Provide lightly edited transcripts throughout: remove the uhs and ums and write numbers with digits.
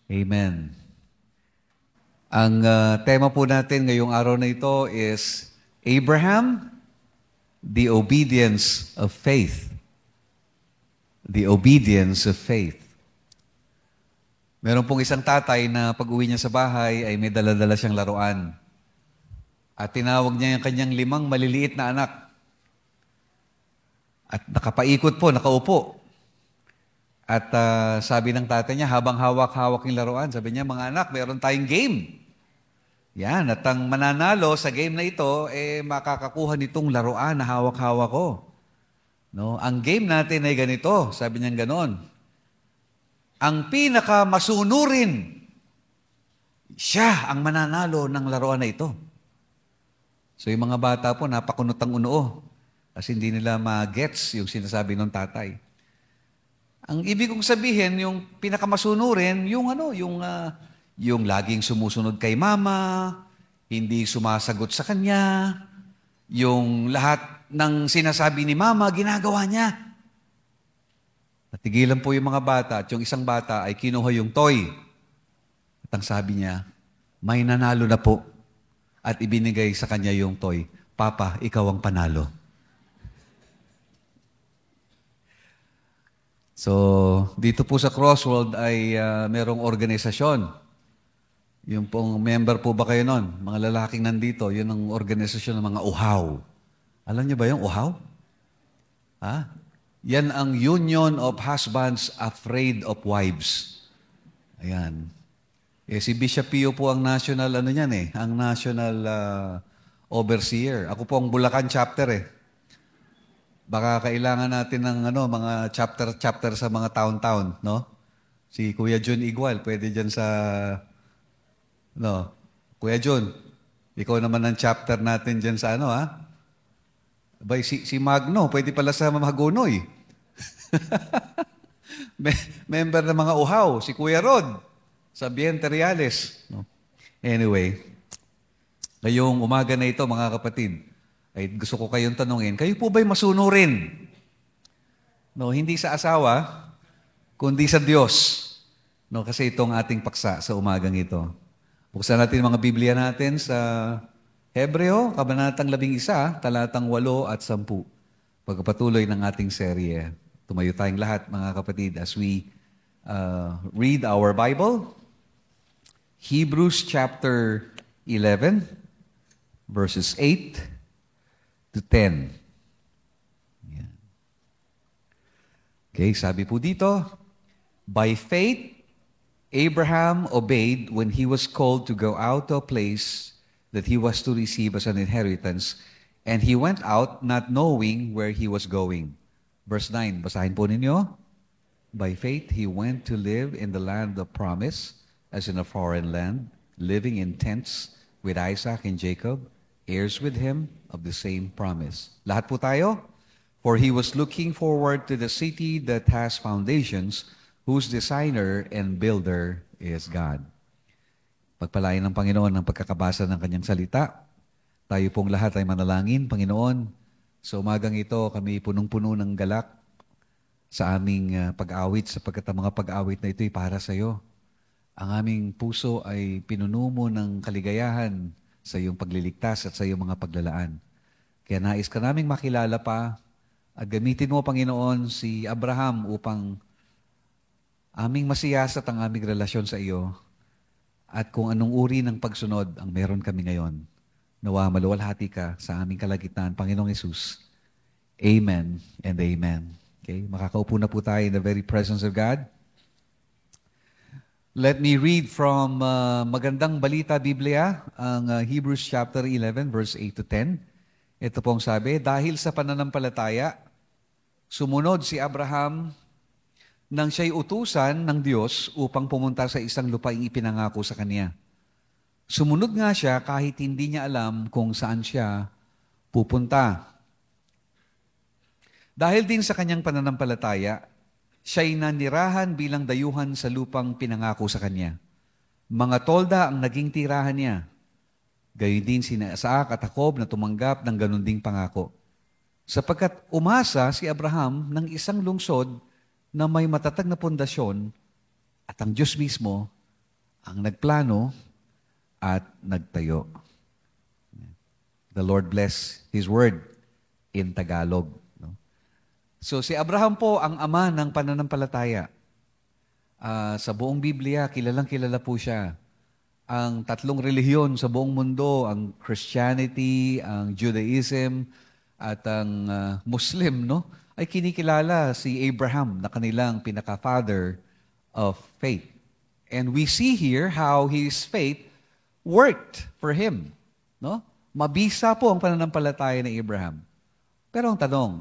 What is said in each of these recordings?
Amen. Ang tema po natin ngayong araw na ito is Abraham, the obedience of faith. The obedience of faith. Meron pong isang tatay na pag-uwi niya sa bahay ay may dala-dala siyang laruan. At tinawag niya yung kanyang 5 maliliit na anak. At nakapaikot po, nakaupo. At sabi ng tatay niya, habang hawak-hawak yung laruan, sabi niya, mga anak, meron tayong game. Yan, at ang mananalo sa game na ito, makakakuha nitong laruan na hawak-hawak ko. No? Ang game natin ay ganito, sabi niya ganon. Ang pinakamasunurin, siya ang mananalo ng laruan na ito. So yung mga bata po, napakunot ang unoo. Kasi hindi nila ma-gets yung sinasabi ng tatay. Ang ibig kong sabihin, yung pinakamasunurin, yung laging sumusunod kay mama, hindi sumasagot sa kanya, yung lahat ng sinasabi ni mama, ginagawa niya. Natigilan po yung mga bata at yung isang bata ay kinuha yung toy. At ang sabi niya, may nanalo na po. At ibinigay sa kanya yung toy. Papa, ikaw ang panalo. So, dito po sa Crossworld ay merong organisasyon. Yung pong member po ba kayo nun? Mga lalaking nandito, yun ang organisasyon ng mga uhaw. Alam niyo ba yung uhaw? Ha? Yan ang Union of Husbands Afraid of Wives. Ayan. Si Bishop Pio po ang national, ang national overseer. Ako po ang Bulacan chapter Baka kailangan natin ng mga chapter sa mga town-town, no? Si Kuya Jun Igual, pwede dyan sa, Kuya Jun, ikaw naman ang chapter natin dyan sa si Magno, pwede pala sa Mahagonoy. Member ng mga uhaw, si Kuya Rod, sa Biente Reales. No? Anyway, ngayong umaga na ito, mga kapatid, ay gusto ko kayong tanungin, kayo po ba'y masunurin? No, hindi sa asawa, kundi sa Diyos. No, kasi itong ating paksa sa umagang ito. Buksan natin mga Biblia natin sa Hebreo, Kabanatang 11, talatang 8 at 10. Pagpatuloy ng ating serye. Tumayo tayong lahat, mga kapatid, as we read our Bible. Hebrews chapter 11, verses 8 to 10. Yan. Okay, sabi po dito, by faith, Abraham obeyed when he was called to go out to a place that he was to receive as an inheritance, and he went out not knowing where he was going. Verse 9, basahin po ninyo. By faith, he went to live in the land of promise, as in a foreign land, living in tents with Isaac and Jacob, heirs with him of the same promise. Lahat po tayo? For he was looking forward to the city that has foundations, whose designer and builder is God. Pagpalain ng Panginoon ng pagkakabasa ng kanyang salita. Tayo pong lahat ay manalangin, Panginoon. Sa umagang ito, kami punong-puno ng galak sa aming pag-awit, sapagkat ang mga pag-awit na ito ay para sa iyo. Ang aming puso ay pinuno mo ng kaligayahan sa iyong pagliligtas at sa iyong mga paglalaan. Kaya nais ka naming makilala pa at gamitin mo, Panginoon, si Abraham upang aming masiyasat ang aming relasyon sa iyo at kung anong uri ng pagsunod ang meron kami ngayon. Nawa maluwalhati ka sa aming kalagitnaan, Panginoong Hesus. Amen and amen. Okay? Makakaupo na po tayo in the very presence of God. Let me read from Magandang Balita Biblia, ang Hebrews chapter 11, verse 8 to 10. Ito pong sabi, dahil sa pananampalataya, sumunod si Abraham nang siya'y utusan ng Diyos upang pumunta sa isang lupaing ipinangako sa kanya. Sumunod nga siya kahit hindi niya alam kung saan siya pupunta. Dahil din sa kanyang pananampalataya, siya'y nanirahan bilang dayuhan sa lupang pinangako sa kanya. Mga tolda ang naging tirahan niya. Gayon din sina Isaac at Jacob na tumanggap ng ganun ding pangako. Sapagkat umasa si Abraham ng isang lungsod na may matatag na pundasyon at ang Diyos mismo ang nagplano at nagtayo. The Lord bless His word in Tagalog. No? So si Abraham po ang ama ng pananampalataya. Sa buong Biblia, kilala po siya. Ang tatlong relihiyon sa buong mundo, ang Christianity, ang Judaism, at ang Muslim, no? Ay kinikilala si Abraham na kanilang pinaka-father of faith. And we see here how his faith worked for him. No? Mabisa po ang pananampalataya ni Abraham. Pero ang tanong,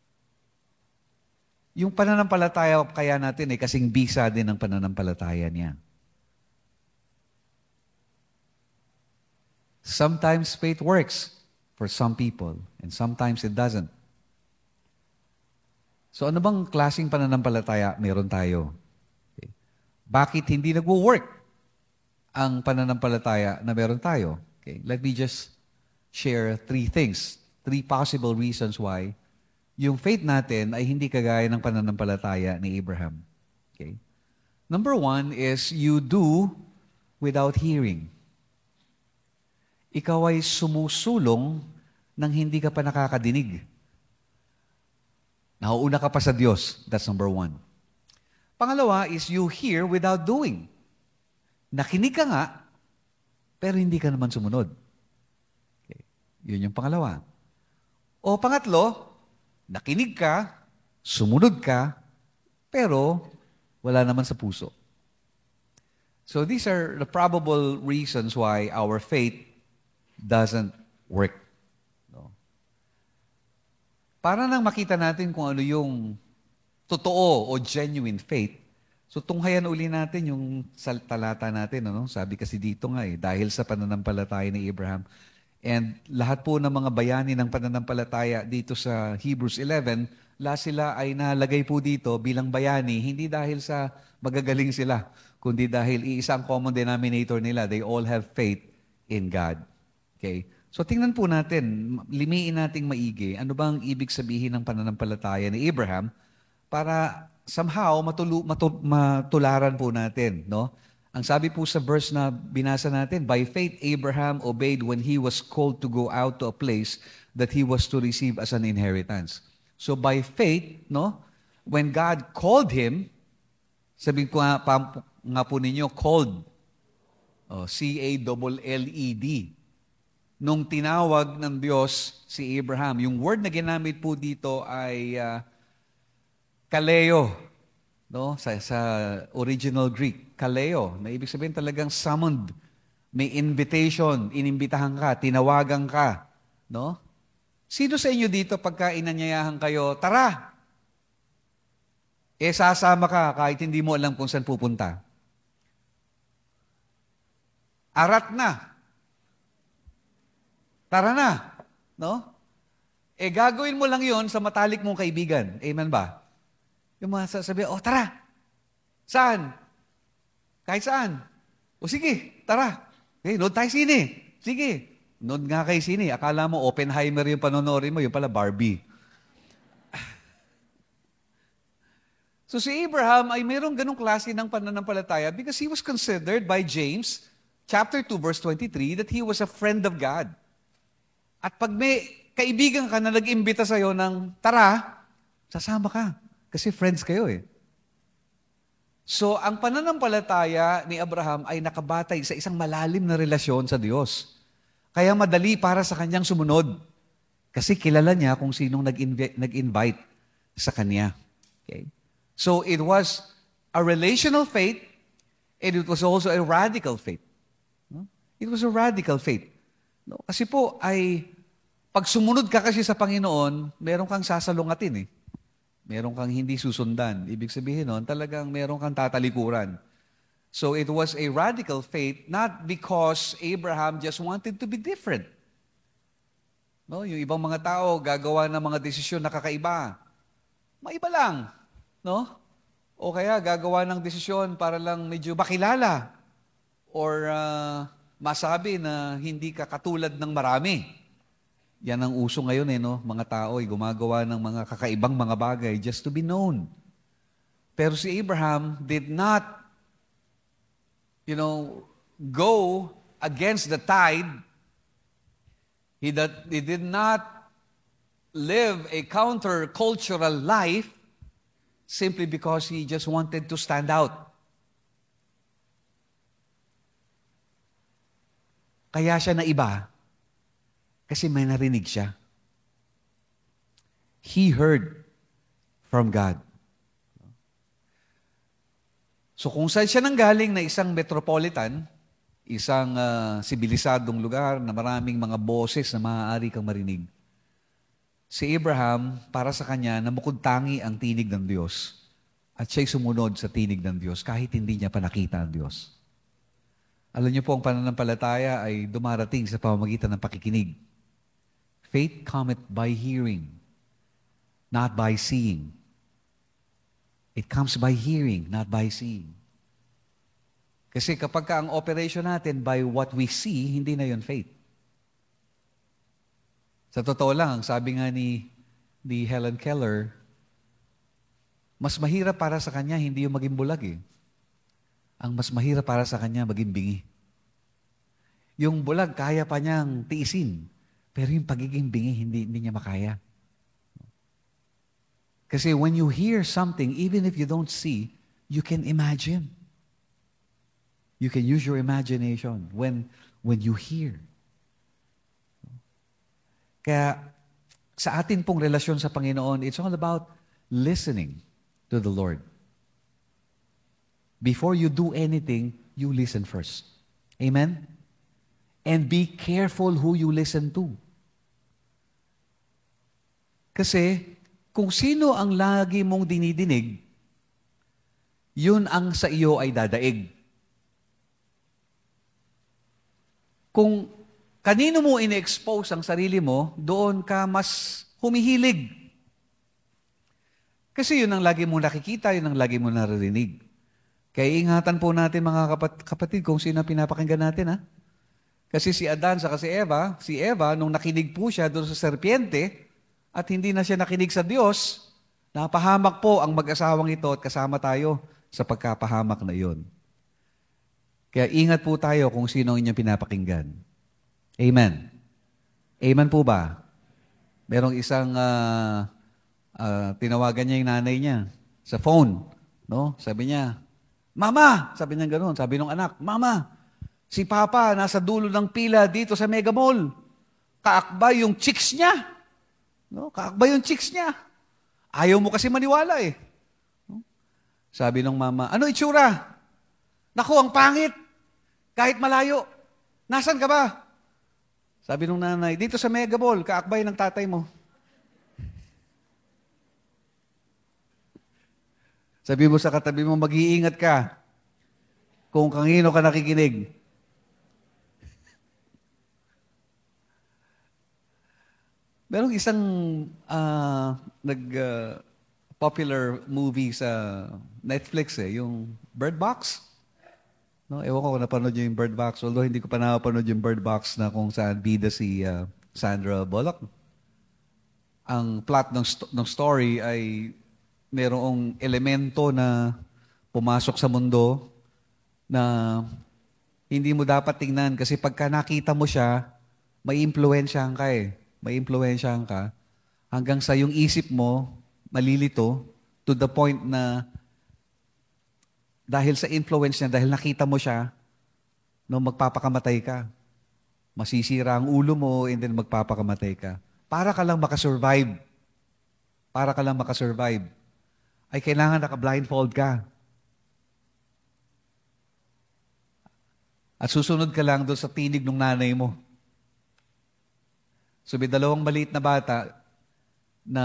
yung pananampalataya kaya natin kasing bisa din ang pananampalataya niya. Sometimes faith works for some people and sometimes it doesn't. So ano bang klaseng pananampalataya meron tayo? Okay. Bakit hindi nagwo-work ang pananampalataya na meron tayo? Okay. Let me just share three possible reasons why yung faith natin ay hindi kagaya ng pananampalataya ni Abraham. Okay. Number one is you do without hearing. Ikaw ay sumusulong nang hindi ka pa nakakadinig. Nauuna ka pa sa Diyos. That's number one. Pangalawa is you hear without doing. Nakinig ka nga, pero hindi ka naman sumunod. Okay. Yun yung pangalawa. O pangatlo, nakinig ka, sumunod ka, pero wala naman sa puso. So these are the probable reasons why our faith doesn't work. No? Para nang makita natin kung ano yung totoo o genuine faith, so tunghayan uli natin yung talata natin. Ano? Sabi kasi dito nga dahil sa pananampalataya ni Abraham. And lahat po ng mga bayani ng pananampalataya dito sa Hebrews 11, sila ay nalagay po dito bilang bayani, hindi dahil sa magagaling sila, kundi dahil iisang common denominator nila. They all have faith in God. Okay? So tingnan po natin, limiin nating maigi, ano bang ibig sabihin ng pananampalataya ni Abraham para somehow matularan po natin, no? Ang sabi po sa verse na binasa natin, by faith Abraham obeyed when he was called to go out to a place that he was to receive as an inheritance. So by faith, no, when God called him, sabihin ko nga po ninyo, called, C-A-L-L-E-D. Nung tinawag ng Diyos si Abraham, yung word na ginamit po dito ay kaleo, no? Sa original Greek, kaleo, na ibig sabihin talagang summoned, may invitation, inimbitahan ka, tinawagan ka, no? Sino sa inyo dito pagka inanyayahan kayo, tara, sasama ka kahit hindi mo alam kung saan pupunta. Arat na. Tara na, no? Gagawin mo lang yon sa matalik mong kaibigan. Amen ba? Yung mga sasabi, tara. Saan? Kahit saan. Sige, tara. Nood tayo sine. Sige. Nood nga kayo sine. Akala mo, Oppenheimer yung panonoorin mo, yung pala Barbie. So si Abraham ay mayroong ganong klase ng pananampalataya because he was considered by James, chapter 2, verse 23, that he was a friend of God. At pag may kaibigan ka na nag-imbita sa'yo ng tara, sasama ka. Kasi friends kayo So, ang pananampalataya ni Abraham ay nakabatay sa isang malalim na relasyon sa Diyos. Kaya madali para sa kanyang sumunod. Kasi kilala niya kung sinong nag-invite sa kanya. Okay? So, it was a relational faith and it was also a radical faith. No? It was a radical faith. No? Kasi po pag sumunod ka kasi sa Panginoon, meron kang sasalungatin Meron kang hindi susundan. Ibig sabihin nun, talagang meron kang tatalikuran. So it was a radical faith, not because Abraham just wanted to be different. No? Yung ibang mga tao, gagawa ng mga desisyon na kakaiba. Maiba lang. No? O kaya gagawa ng desisyon para lang medyo makilala. Or masabi na hindi ka katulad ng marami. Yan ang uso ngayon no? Mga tao ay gumagawa ng mga kakaibang mga bagay just to be known. Pero si Abraham did not, go against the tide. He did not live a counter-cultural life simply because he just wanted to stand out. Kaya siya naiba kasi may narinig siya. He heard from God. So kung saan siya nanggaling na isang metropolitan, isang sibilisadong lugar na maraming mga boses na maaari kang marinig, si Abraham, para sa kanya, namukod tangi ang tinig ng Diyos. At siya'y sumunod sa tinig ng Diyos kahit hindi niya pa nakita ang Diyos. Alam niyo po, ang pananampalataya ay dumarating sa pamamagitan ng pakikinig. Faith cometh by hearing, not by seeing. It comes by hearing, not by seeing. Kasi kapag ang operation natin by what we see, hindi na yon faith. Sa totoo lang, sabi nga ni Helen Keller, mas mahirap para sa kanya hindi yung maging bulag eh. Ang mas mahirap para sa kanya maging bingi. Yung bulag, kaya pa niyang tiisin. Pero yung pagiging bingi, hindi niya makaya. Kasi when you hear something, even if you don't see, you can imagine. You can use your imagination when you hear. Kaya sa atin pong relasyon sa Panginoon, it's all about listening to the Lord. Before you do anything, you listen first. Amen? And be careful who you listen to. Kasi kung sino ang lagi mong dinidinig, yun ang sa iyo ay dadaig. Kung kanino mo ine-expose ang sarili mo, doon ka mas humihilig. Kasi yun ang lagi mong nakikita, yun ang lagi mong naririnig. Kaya ingatan po natin mga kapatid kung sino pinapakinggan natin. Ha? Kasi si Adan sa si Eva, nung nakinig po siya doon sa serpiente, at hindi na siya nakinig sa Diyos, napahamak po ang mag-asawang ito at kasama tayo sa pagkapahamak na iyon. Kaya ingat po tayo kung sino ang inyong pinapakinggan. Amen. Amen po ba? Merong isang tinawagan niya yung nanay niya sa phone. No? Sabi niya, Mama! Sabi niya gano'n. Sabi ng anak, Mama, si Papa nasa dulo ng pila dito sa Mega Mall. Kaakbay yung chicks niya. No? Kaakbay yung chicks niya. Ayaw mo kasi maniwala eh. No? Sabi ng mama, ano itsura? Naku, ang pangit. Kahit malayo. Nasaan ka ba? Sabi ng nanay, dito sa Mega Mall, kaakbay ng tatay mo. Sabi mo sa katabi mo, mag-iingat ka kung kanino ka nakikinig. Merong isang popular movie sa Netflix yung Bird Box. No, ewan ko kung napanood niyo yung Bird Box. Although hindi ko pa napanood yung Bird Box na kung saan bida si Sandra Bullock. Ang plot ng story ay merong elemento na pumasok sa mundo na hindi mo dapat tingnan kasi pagka nakita mo siya, may impluwensyahan ka eh. May impluwensyahan ka hanggang sa yung isip mo malilito to the point na dahil sa influence niya, dahil nakita mo siya, no, magpapakamatay ka. Masisira ang ulo mo and then magpapakamatay ka. Para ka lang makasurvive. Para ka lang makasurvive. Ay kailangan naka-blindfold ka. At susunod ka lang doon sa tinig ng nanay mo. So may dalawang maliit na bata na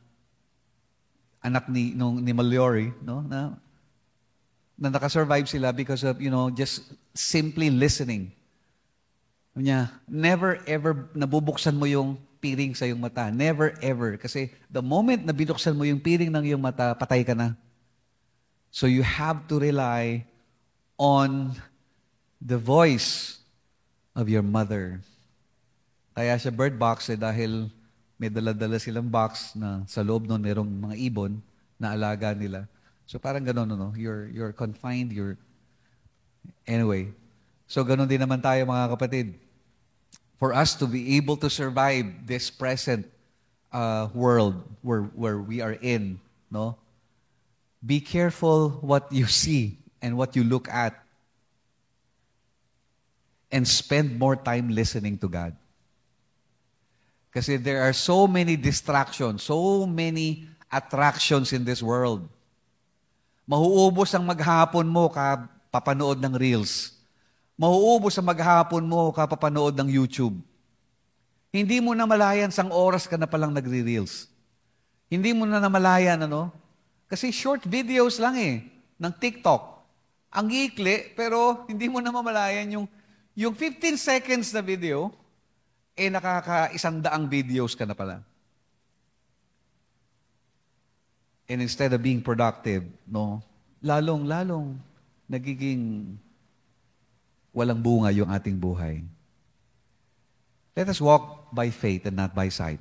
anak ni Mallory, no? Na nakasurvive sila because of, just simply listening. Niya, never ever nabubuksan mo yung piring sa iyong mata. Never ever. Kasi the moment na binuksan mo yung piring ng iyong mata, patay ka na. So you have to rely on the voice of your mother. Kaya sa Bird Box dahil may dala-dala silang box na sa loob nun merong mga ibon na alaga nila. So parang gano'n, You're confined, Anyway, so ganun din naman tayo mga kapatid. For us to be able to survive this present world where we are in, no? Be careful what you see and what you look at. And spend more time listening to God. Kasi there are so many distractions, so many attractions in this world. Mahuubos ang maghapon mo kapapanood ng Reels. Mahuubos ang maghapon mo kapapanood ng YouTube. Hindi mo na malayan sang oras ka na palang nagre-Reels. Hindi mo na namalayan, Kasi short videos lang ng TikTok. Ang ikli, pero hindi mo na mamalayan yung 15 seconds na video, nakaka-100 videos ka na pala. And instead of being productive, lalong nagiging walang bunga yung ating buhay. Let us walk by faith and not by sight.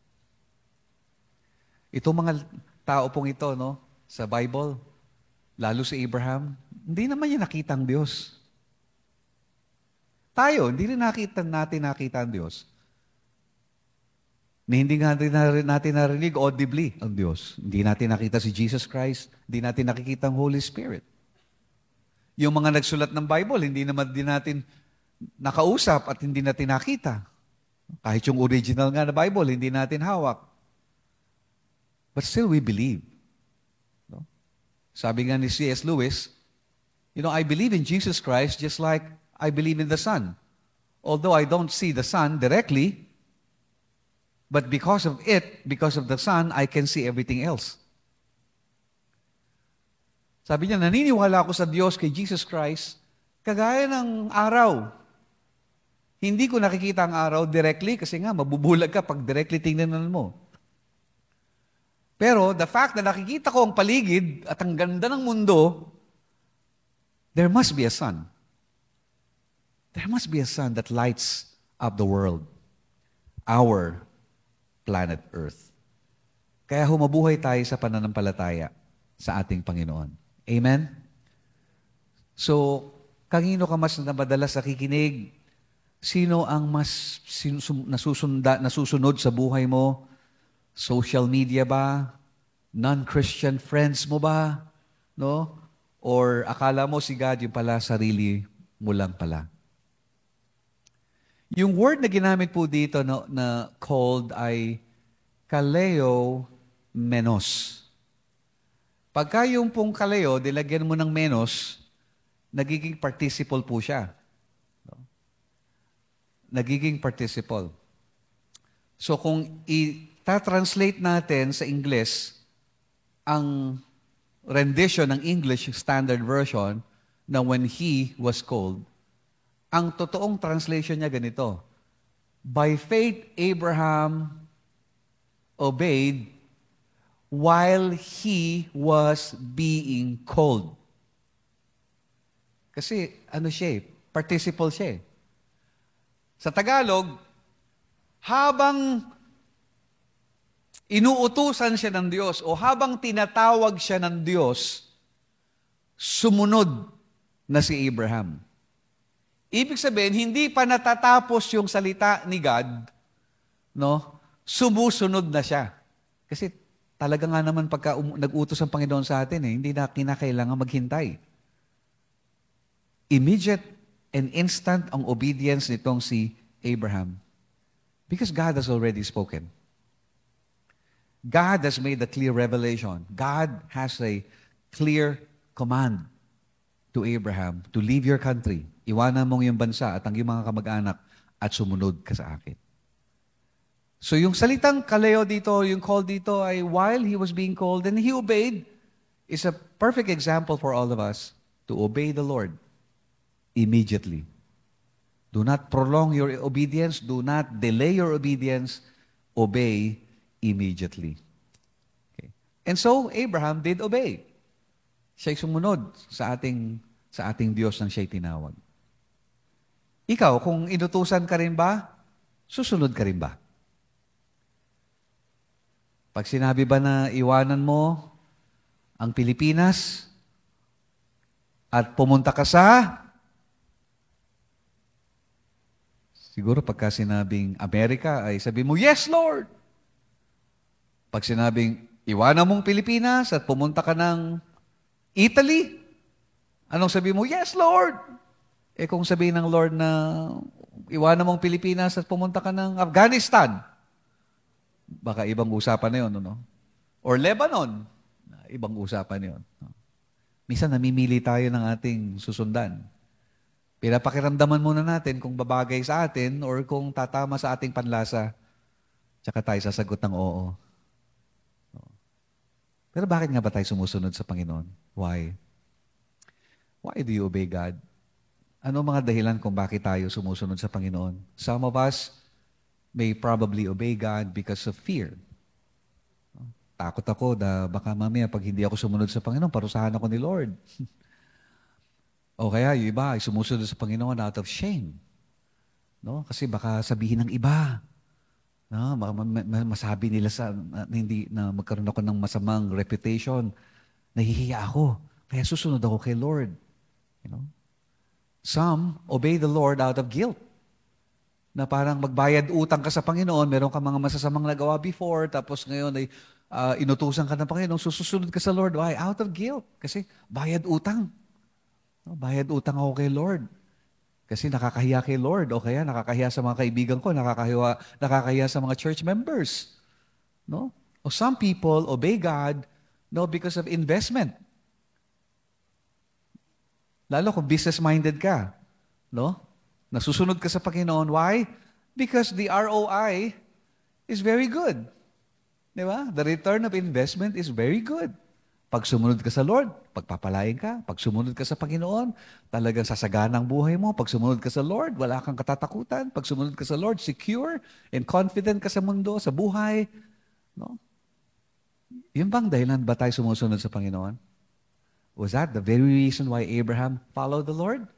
Itong mga tao pong ito, sa Bible, lalo si Abraham, hindi naman niya nakita ang Diyos. Tayo, hindi rin nakita ang Diyos. Hindi nga rin natin narinig audibly ang Diyos. Hindi natin nakita si Jesus Christ. Hindi natin nakikita ang Holy Spirit. Yung mga nagsulat ng Bible, hindi naman din natin nakausap at hindi natin nakita. Kahit yung original nga na Bible, hindi natin hawak. But still we believe. Sabi nga ni C.S. Lewis, I believe in Jesus Christ just like I believe in the sun. Although I don't see the sun directly, but because of the sun, I can see everything else. Sabi niya, naniniwala ako sa Diyos kay Jesus Christ, kagaya ng araw. Hindi ko nakikita ang araw directly kasi nga mabubulag ka pag directly tingnan mo. Pero the fact na nakikita ko ang paligid at ang ganda ng mundo, there must be a sun. There must be a sun that lights up the world, our planet Earth. Kaya humabuhay tayo sa pananampalataya sa ating Panginoon. Amen? So, kanino ka mas madalas nakikinig? Sino ang mas nasusunod sa buhay mo? Social media ba? Non-Christian friends mo ba? No? Or akala mo si God yung pala sarili mo lang pala? Yung word na ginamit po dito na called ay kaleo menos. Pagka yung pong kaleo, dilagyan mo ng menos, nagiging participle po siya. Nagiging participle. So kung i-translate natin sa English, ang rendition ng English Standard Version na when he was called, ang totoong translation niya ganito, by faith Abraham obeyed while he was being called. Kasi participle siya. Sa Tagalog, habang inuutusan siya ng Diyos o habang tinatawag siya ng Diyos, sumunod na si Abraham. Ibig sabihin, hindi pa natatapos yung salita ni God, sumusunod na siya. Kasi talaga nga naman pagka nag-utos ang Panginoon sa atin, hindi na kinakailangan maghintay. Immediate and instant ang obedience nitong si Abraham. Because God has already spoken. God has made a clear revelation. God has a clear command to Abraham to leave your country, iwanan mong yung bansa at ang iyong mga kamag-anak at sumunod ka sa akin. So yung salitang kaleo dito, yung call dito ay while he was being called and he obeyed, is a perfect example for all of us to obey the Lord immediately. Do not prolong your obedience. Do not delay your obedience. Obey immediately. Okay. And so, Abraham did obey. Siya'y sumunod sa ating Diyos nang siya'y tinawag. Ikaw, kung inutusan ka rin ba, susunod ka rin ba? Pag sinabi ba na iwanan mo ang Pilipinas at pumunta ka sa Siguro pagka sinabing Amerika ay sabi mo, Yes, Lord! Pag sinabing, iwanan mong Pilipinas at pumunta ka ng Italy, anong sabi mo? Yes, Lord! Eh kung sabihin ng Lord na iwanan mong Pilipinas at pumunta ka ng Afghanistan, baka ibang usapan na yun, no? Or Lebanon, ibang usapan yun. Minsan namimili tayo ng ating susundan. Pinapakiramdaman muna natin kung babagay sa atin or kung tatama sa ating panlasa, tsaka tayo sasagot ng oo. Pero bakit nga ba tayo sumusunod sa Panginoon? Why? Why do you obey God? Ano mga dahilan kung bakit tayo sumusunod sa Panginoon? Some of us may probably obey God because of fear. Takot ako na baka mamaya pag hindi ako sumunod sa Panginoon, parusahan ako ni Lord. O kaya yung iba ay sumusunod sa Panginoon out of shame. No? Kasi baka sabihin ng iba, no? Baka masabi nila na magkaroon ako ng masamang reputation, nahihiya ako, kaya susunod ako kay Lord. You know? Some obey the Lord out of guilt. Na parang magbayad utang ka sa Panginoon, meron ka mga masasamang nagawa before, tapos ngayon ay inutusan ka ng Panginoon, susunod ka sa Lord. Why? Out of guilt. Kasi bayad utang. No? Bayad utang ako kay Lord. Kasi nakakahiya kay Lord, o kaya nakakahiya sa mga kaibigan ko, nakakahiya sa mga church members. No? O some people obey God, no, because of investment. Lalo kung business-minded ka, no? Nasusunod ka sa Panginoon. Why? Because the ROI is very good. Di ba? The return of investment is very good. Pag sumunod ka sa Lord, pagpapalain ka. Pag sumunod ka sa Panginoon, talagang sasagana ang buhay mo. Pag sumunod ka sa Lord, wala kang katatakutan. Pag sumunod ka sa Lord, secure and confident ka sa mundo, sa buhay. No? Yun bang dahilan ba tayo sumusunod sa Panginoon? Was that the very reason why Abraham followed the Lord?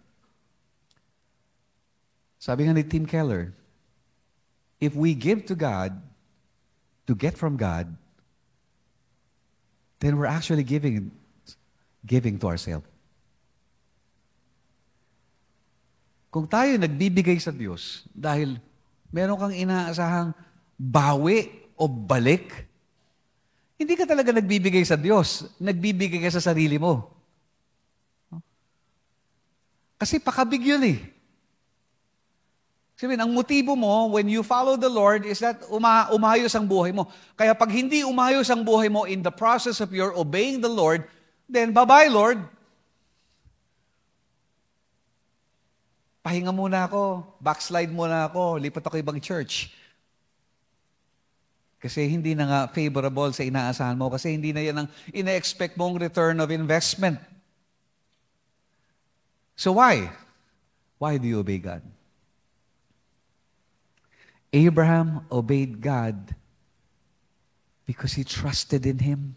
Sabi nga ni Tim Keller, if we give to God to get from God, then we're actually giving to ourselves. Kung tayo nagbibigay sa Diyos dahil meron kang inaasahang bawi o balik, hindi ka talaga nagbibigay sa Diyos, nagbibigay ka sa sarili mo. Kasi pakabig yun eh. Sabihin, ang motibo mo when you follow the Lord is that umayos ang buhay mo. Kaya pag hindi umayos ang buhay mo in the process of your obeying the Lord, then bye-bye, Lord. Pahinga muna ako, backslide muna ako, lipat ako ibang church. Kasi hindi na nga favorable sa inaasahan mo, kasi hindi na yan ang ina-expect mong return of investment. So why? Why do you obey God? Abraham obeyed God because he trusted in Him.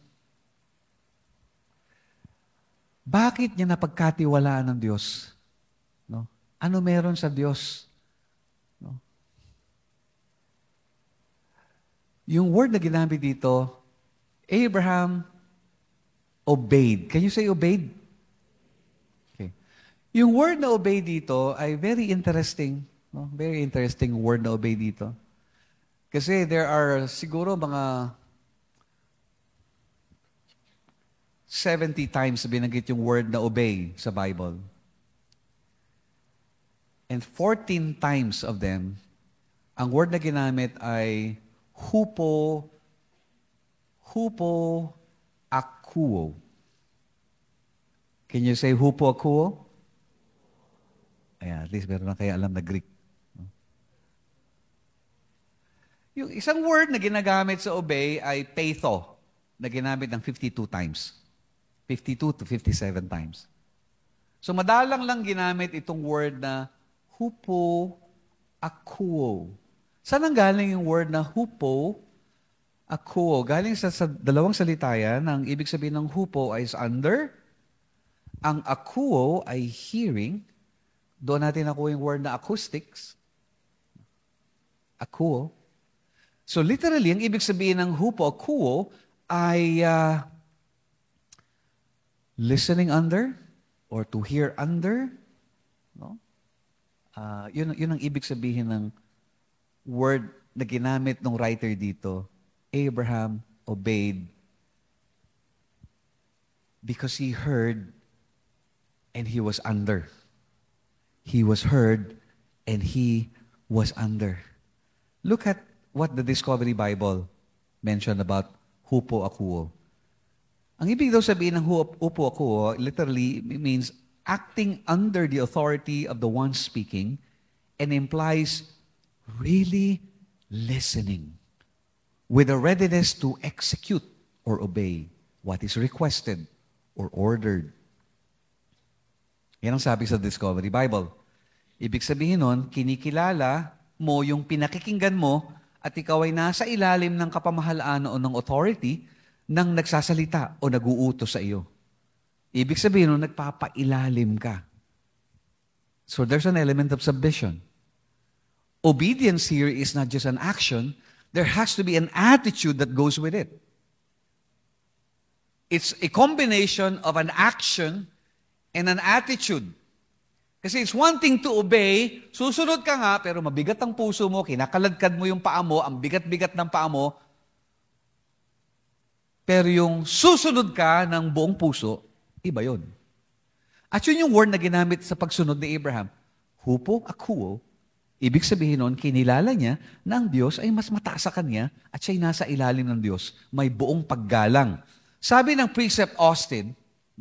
Bakit niya napagkatiwalaan ng Diyos? No? Ano meron sa Diyos? No? Yung word na ginamit dito, Abraham obeyed. Can you say obeyed? Okay. Yung word na obey dito ay very interesting. No? Very interesting word na obey dito. Kasi there are siguro mga 70 times binanggit yung word na obey sa Bible. And 14 times of them, ang word na ginamit ay hupo akuo. Can you say hupo akuo? Ayan, at least meron na kaya alam na Greek. Yung isang word na ginagamit sa obey ay peitho, na ginamit ng 52 times. 52 to 57 times. So madalang lang ginamit itong word na hupo akuo. Saan ang galing yung word na hupo akuo? Galing sa dalawang salita yan. Ang ibig sabihin ng hupo ay under. Ang akuo ay hearing. Doon natin nakuha yung word na acoustics. Akuo. So literally, ang ibig sabihin ng hupo akuo ay listening under or to hear under. No? Yun ang ibig sabihin ng word na ginamit ng writer dito. Abraham obeyed because he heard and he was under. He was heard and he was under. Look at what the Discovery Bible mentioned about hupo akuo. Ang ibig daw sabihin ng hupo akuo literally means acting under the authority of the one speaking and implies really listening with a readiness to execute or obey what is requested or ordered. Yan ang sabi sa Discovery Bible. Ibig sabihin nun, kinikilala mo yung pinakikinggan mo at ikaw ay nasa ilalim ng kapamahalaan o ng authority ng nagsasalita o nag-uutos sa iyo. Ibig sabihin nun, nagpapailalim ka. So there's an element of submission. Obedience here is not just an action, there has to be an attitude that goes with it. It's a combination of an action and an attitude. Kasi it's one thing to obey, susunod ka nga, pero mabigat ang puso mo, kinakaladkad mo yung paa mo, ang bigat-bigat ng paa mo, pero yung susunod ka ng buong puso, iba yun. At yun yung word na ginamit sa pagsunod ni Abraham. Hupo akuo, ibig sabihin nun, kinilala niya na ang Diyos ay mas mataas sa kanya at siya'y nasa ilalim ng Diyos. May buong paggalang. Sabi ng Precept Austin,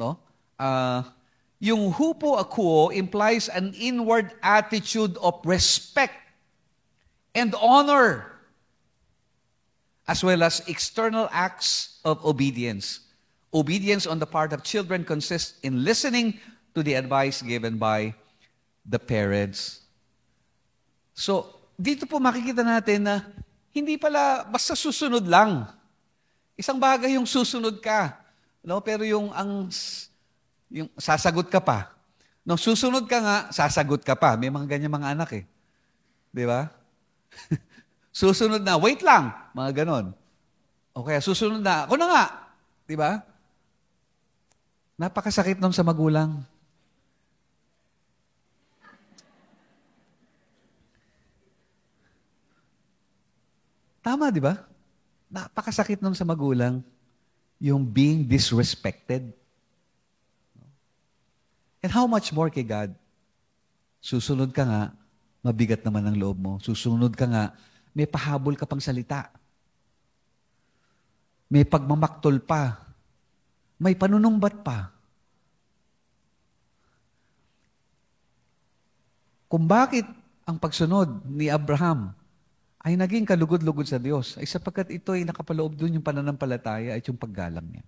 yung hupo akuo implies an inward attitude of respect and honor, as well as external acts of obedience. Obedience on the part of children consists in listening to the advice given by the parents. So, dito po makikita natin na hindi pala basta susunod lang. Isang bagay yung susunod ka, pero yung sasagot ka pa. No, susunod ka nga, sasagot ka pa. May mga ganyan mga anak eh. Di ba? Susunod na, wait lang. Mga ganon. O kaya susunod na, ako na nga. Di ba? Napakasakit nun sa magulang. Tama, di ba? Napakasakit nun sa magulang yung being disrespected. And how much more kay God? Susunod ka nga, mabigat naman ang loob mo. Susunod ka nga, may pahabol ka pang salita. May pagmamaktol pa. May panunumbat pa. Kung bakit ang pagsunod ni Abraham ay naging kalugod-lugod sa Diyos, ay sapagkat ito ay nakapaloob doon yung pananampalataya at yung paggalang niya.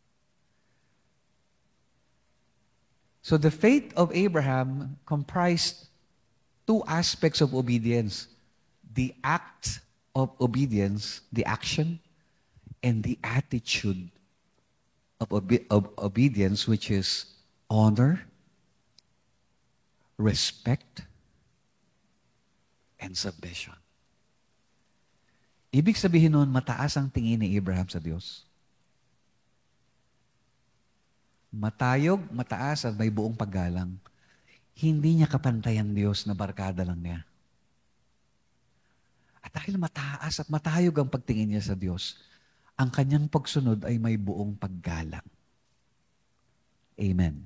So the faith of Abraham comprised two aspects of obedience. The act of obedience, the action, and the attitude of obedience, which is honor, respect, and submission. Ibig sabihin nun, mataas ang tingin ni Abraham sa Diyos. Matayog, mataas at may buong paggalang. Hindi niya kapantayan Diyos na barkada lang niya. At dahil mataas at matayog ang pagtingin niya sa Diyos, ang kanyang pagsunod ay may buong paggalang. Amen.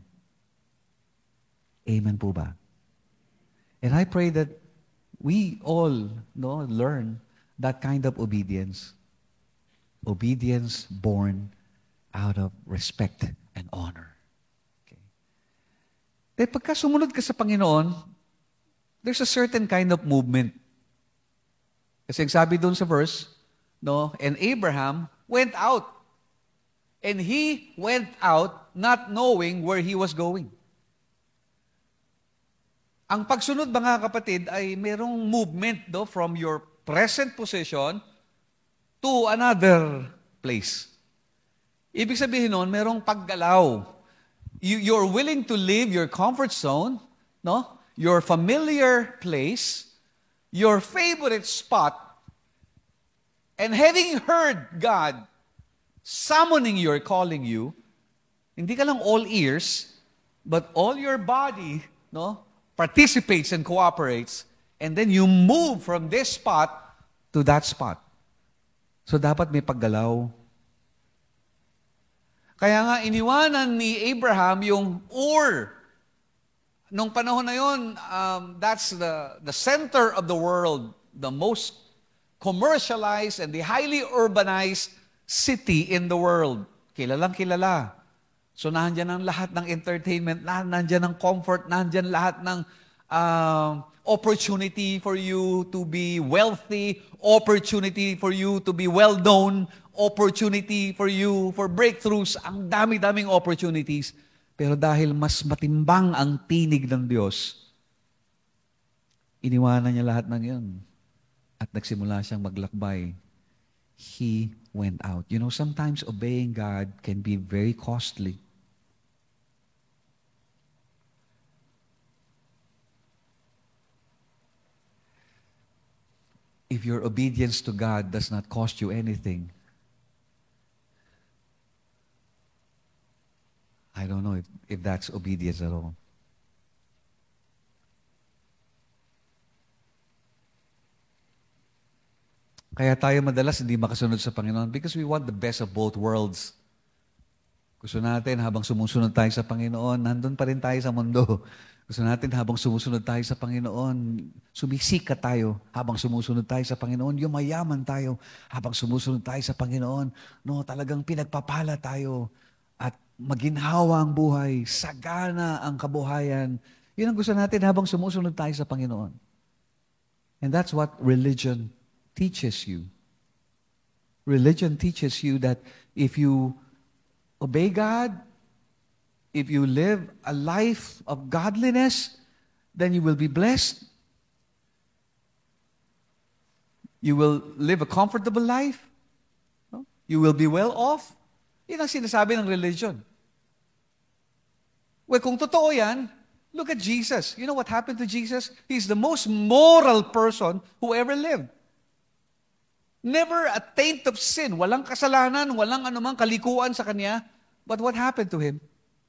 Amen po ba? And I pray that we all learn that kind of obedience. Obedience born out of respect and honor. Okay. Dahil pagka sumunod ka sa Panginoon, there's a certain kind of movement. Kasi sabi doon sa verse, and Abraham went out. And he went out not knowing where he was going. Ang pagsunod, mga kapatid, ay merong movement from your present position to another place. Ibig sabihin nun, merong paggalaw. You're willing to leave your comfort zone, your familiar place, your favorite spot, and having heard God summoning you or calling you, hindi ka lang all ears, but all your body, participates and cooperates, and then you move from this spot to that spot. So dapat may paggalaw. Kaya nga iniwanan ni Abraham yung Ur. Nung panahon na yun, that's the center of the world, the most commercialized and the highly urbanized city in the world. Kilalang kilala. So nandiyan ang lahat ng entertainment, nandiyan ang comfort, nandiyan lahat ng opportunity for you to be wealthy, opportunity for you to be well-known, opportunity for you for breakthroughs, ang dami-daming opportunities. Pero dahil mas matimbang ang tinig ng Diyos, iniwanan niya lahat ng yun. At nagsimula siyang maglakbay. He went out. You know, sometimes obeying God can be very costly. If your obedience to God does not cost you anything, I don't know if that's obedience at all. Kaya tayo madalas hindi makasunod sa Panginoon because we want the best of both worlds. Gusto natin habang sumusunod tayo sa Panginoon, nandun pa rin tayo sa mundo. Gusto natin habang sumusunod tayo sa Panginoon, sumisikat tayo habang sumusunod tayo sa Panginoon, yumayaman tayo habang sumusunod tayo sa Panginoon. No, talagang pinagpapala tayo at maginhawa ang buhay, sagana ang kabuhayan. Yun ang gusto natin habang sumusunod tayo sa Panginoon. And that's what religion teaches you. Religion teaches you that if you obey God, if you live a life of godliness, then you will be blessed. You will live a comfortable life. No? You will be well off. Yan ang sinasabi ng religion. Well, kung totoo yan, look at Jesus. You know what happened to Jesus? He's the most moral person who ever lived. Never a taint of sin. Walang kasalanan, walang anumang kalikuan sa kanya. But what happened to him?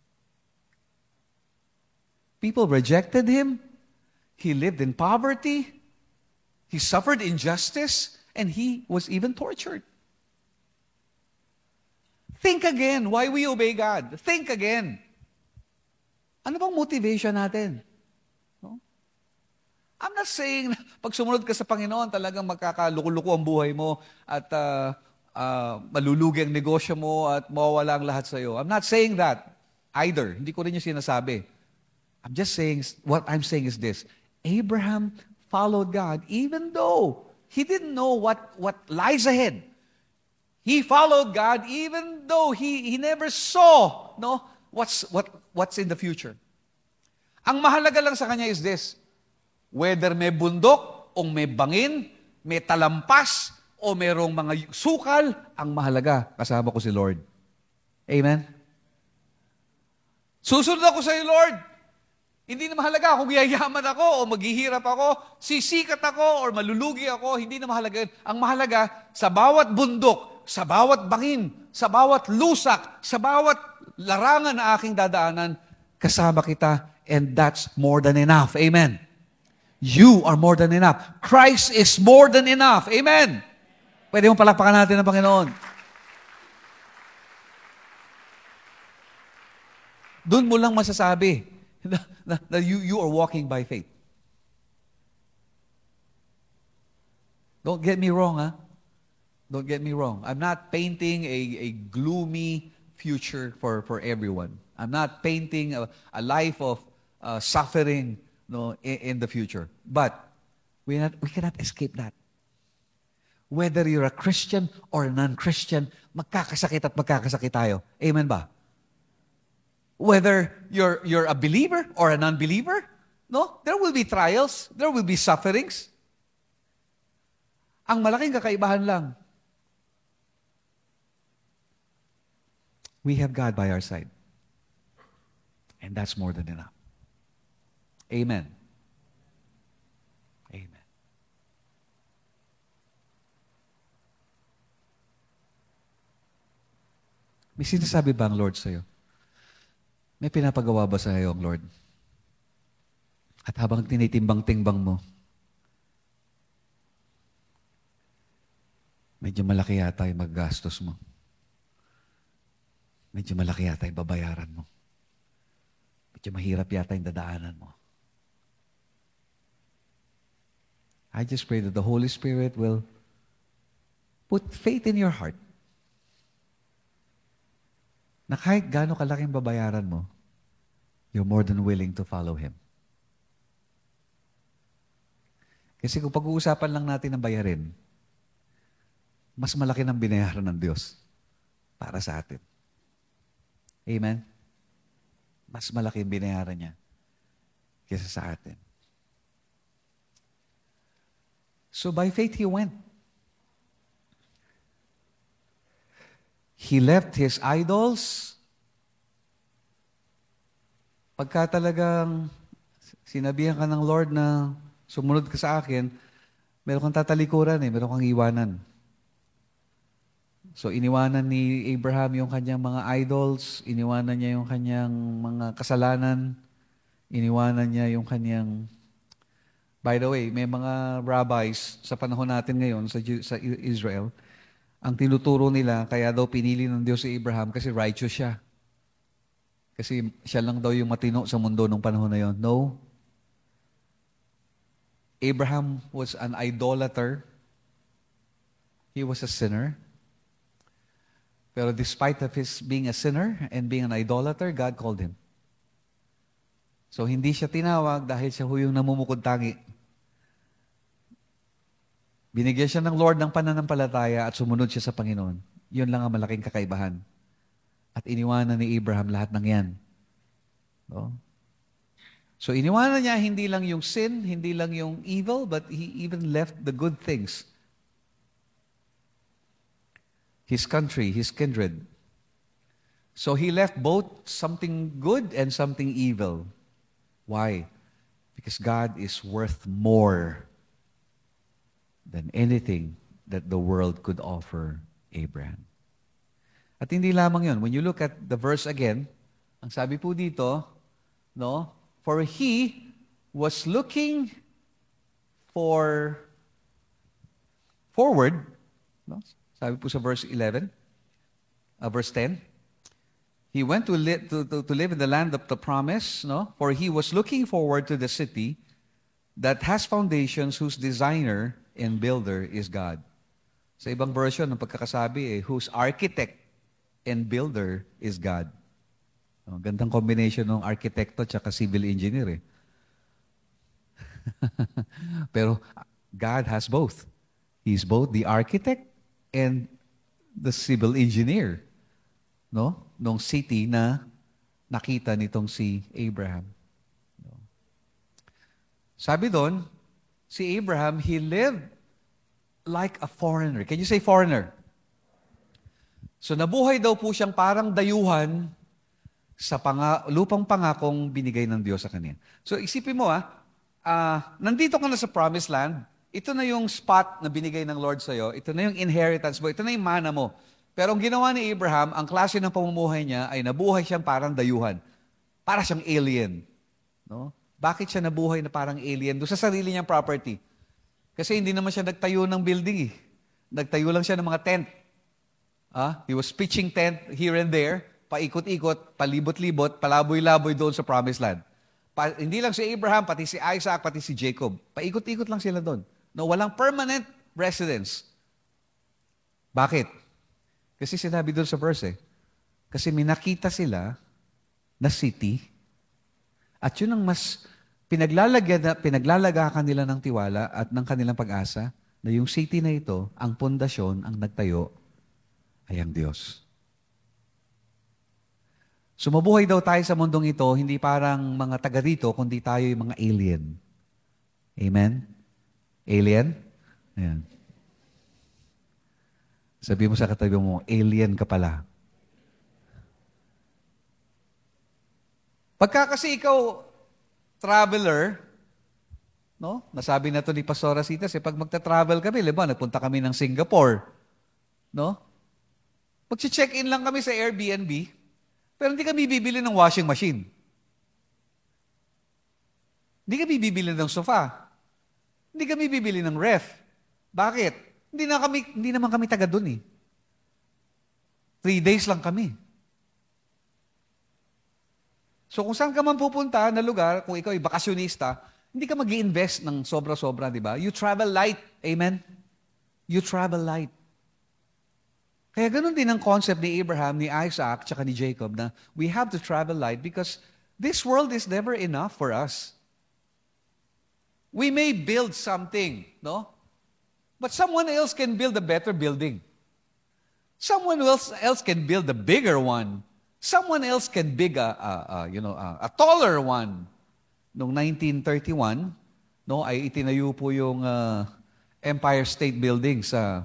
People rejected him. He lived in poverty. He suffered injustice. And he was even tortured. Think again why we obey God. Think again. Ano bang motivation natin? No? I'm not saying pag sumunod ka sa Panginoon, talagang magkakaluko-luko ang buhay mo at malulugi ang negosyo mo at mawawala ang lahat sa iyo. I'm not saying that either. Hindi ko rin yung sinasabi. I'm just saying, what I'm saying is this. Abraham followed God even though he didn't know what lies ahead. He followed God even though he never saw what's in the future. Ang mahalaga lang sa kanya is this. Whether may bundok o may bangin, may talampas o mayroong mga sukal, ang mahalaga, kasama ko si Lord. Amen? Susunod ako sa iyo, Lord. Hindi na mahalaga kung yayaman ako o maghihirap ako, sisikat ako o malulugi ako, hindi na mahalaga. Ang mahalaga, sa bawat bundok, sa bawat bangin, sa bawat lusak, sa bawat larangan na aking dadaanan, kasama kita, and that's more than enough. Amen. You are more than enough. Christ is more than enough. Amen. Pwede mong palakpakan natin ng Panginoon. Doon mo lang masasabi na you are walking by faith. Don't get me wrong, ha? Don't get me wrong. I'm not painting a gloomy future for everyone. I'm not painting a life of suffering in the future. But we cannot escape that. Whether you're a Christian or a non-Christian, magkakasakit at magkakasakit tayo. Amen ba? Whether you're a believer or a non-believer, no? There will be trials. There will be sufferings. Ang malaking kakaibahan lang, we have God by our side. And that's more than enough. Amen. Amen. May sinasabi ba ang Lord sa'yo? May pinapagawa ba sa iyo ang Lord? At habang tinitimbang-timbang mo, medyo malaki yata yung maggastos mo. Medyo malaki yata yung babayaran mo. Medyo mahirap yata yung dadaanan mo. I just pray that the Holy Spirit will put faith in your heart na kahit gaano kalaking babayaran mo, you're more than willing to follow Him. Kasi kung pag-uusapan lang natin ng bayarin, mas malaki ng binayaran ng Diyos para sa atin. Amen? Mas malaki ang binayaran niya kaysa sa atin. So by faith, he went. He left his idols. Pagka talagang sinabihan ka ng Lord na sumunod ka sa akin, meron kang tatalikuran meron kang iwanan. So iniwanan ni Abraham yung kanyang mga idols, iniwanan niya yung kanyang mga kasalanan, iniwanan niya yung kanyang... By the way, may mga rabbis sa panahon natin ngayon sa Israel, ang tinuturo nila, kaya daw pinili ng Diyos si Abraham kasi righteous siya. Kasi siya lang daw yung matino sa mundo nung panahon na yon. No. Abraham was an idolater. He was a sinner. Pero despite of his being a sinner and being an idolater, God called him. So hindi siya tinawag dahil siya yung namumukod tangi. Binigyan siya ng Lord ng pananampalataya at sumunod siya sa Panginoon. Yun lang ang malaking kakaibahan. At iniwanan ni Abraham lahat ng yan. No? So iniwanan niya hindi lang yung sin, hindi lang yung evil, but he even left the good things. His country, his kindred. So he left both something good and something evil. Why? Because God is worth more than anything that the world could offer Abraham. At hindi lamang yun. When you look at the verse again, ang sabi po dito, no? For he was looking forward, no? Sabi po sa verse 11, verse 10, he went to live in the land of the promise, no? For he was looking forward to the city that has foundations, whose designer and builder is God. Sa ibang version ng pagkakasabi, whose architect and builder is God. Gandang combination ng arkitekto at civil engineer. Pero God has both. He's both the architect and the civil engineer, no? Nung city na nakita nitong si Abraham. No? Sabi doon, si Abraham, he lived like a foreigner. Can you say foreigner? So nabuhay daw po siyang parang dayuhan sa lupang pangakong binigay ng Diyos sa kanya. So isipin mo nandito ka na sa promised land, ito na yung spot na binigay ng Lord sa'yo, ito na yung inheritance mo, ito na yung mana mo. Pero ang ginawa ni Abraham, ang klase ng pamumuhay niya ay nabuhay siyang parang dayuhan. Para siyang alien. No? Bakit siya nabuhay na parang alien? Doon sa sarili niyang property. Kasi hindi naman siya nagtayo ng building. Nagtayo lang siya ng mga tent. He was pitching tent here and there, paikot-ikot, palibot-libot, palaboy-laboy doon sa promised land. Hindi lang si Abraham, pati si Isaac, pati si Jacob. Paikot-ikot lang sila doon. No, walang permanent residence. Bakit? Kasi sinabi doon sa verse kasi minakita sila na city at yun ang mas pinaglalagakan nila ng tiwala at ng kanilang pag-asa na yung city na ito, ang pundasyon, ang nagtayo, ay ang Diyos. Sumubuhay daw tayo sa mundong ito, hindi parang mga taga rito, kundi tayo yung mga alien. Amen? Alien? Ayan. Sabi mo sa katabi mo, alien ka pala. Pagka kasi ikaw, traveler, no? Nasabi na to ni Pastor Rasitas, pag magta-travel kami, diba, nagpunta kami ng Singapore, no? Mag-check-in lang kami sa Airbnb, pero hindi kami bibili ng washing machine. Hindi kami bibili ng sofa. Hindi kami bibili ng ref. Bakit? Hindi naman kami taga doon eh. 3 days lang kami. So kung saan ka man pupunta na lugar, kung ikaw ay bakasyonista, hindi ka mag-i-invest ng sobra-sobra, di ba? You travel light. Amen? You travel light. Kaya ganun din ang concept ni Abraham, ni Isaac, tsaka ni Jacob na we have to travel light because this world is never enough for us. We may build something, no? But someone else can build a better building. Someone else can build a bigger one. Someone else can build a taller one. Noong 1931, no, ay itinayo po yung Empire State Building sa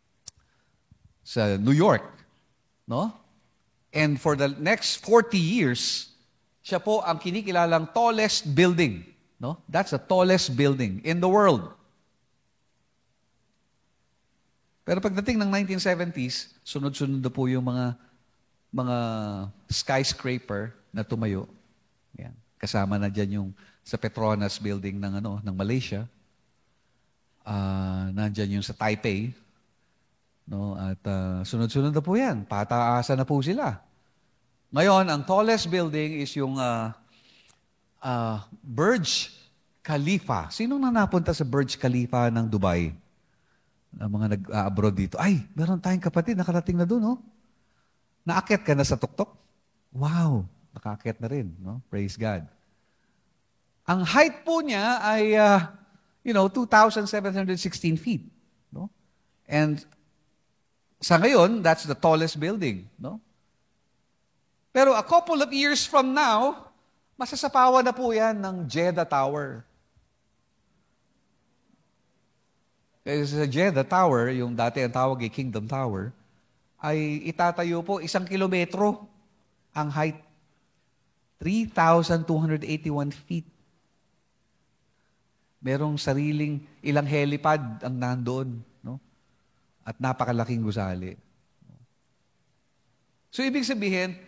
New York, no? And for the next 40 years, siya po ang kinikilalang tallest building, no? That's the tallest building in the world. Pero pagdating ng 1970s, sunod-sunod na po yung mga skyscraper na tumayo. Yan. Kasama na diyan yung sa Petronas building ng Malaysia. Nandiyan yung sa Taipei. No, at sunod-sunod na po 'yan. Pataasan na po sila. Ngayon, ang tallest building is yung Burj Khalifa. Sino na napunta sa Burj Khalifa ng Dubai? Ang mga nag-abroad dito. Ay, meron tayong kapatid, nakarating na doon, no? Naakyat ka na sa tuktok? Wow, nakaakyat na rin, no? Praise God. Ang height po niya ay, 2,716 feet, no? And sa ngayon, that's the tallest building, no? Pero a couple of years from now, masasapawan na po yan ng Jeddah Tower. Kasi sa Jeddah Tower, yung dati ang tawag ay Kingdom Tower, ay itatayo po 1 kilometro ang height. 3,281 feet. Merong sariling ilang helipad ang nandoon, no? At napakalaking gusali. So ibig sabihin,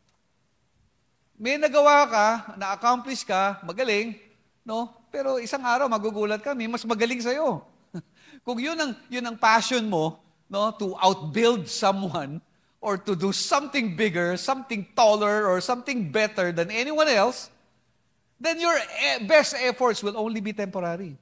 may nagawa ka, na-accomplish ka, magaling, no? Pero isang araw magugulat ka, may mas magaling sa'yo. Kung yun ang passion mo, no, to outbuild someone or to do something bigger, something taller, or something better than anyone else, then your best efforts will only be temporary.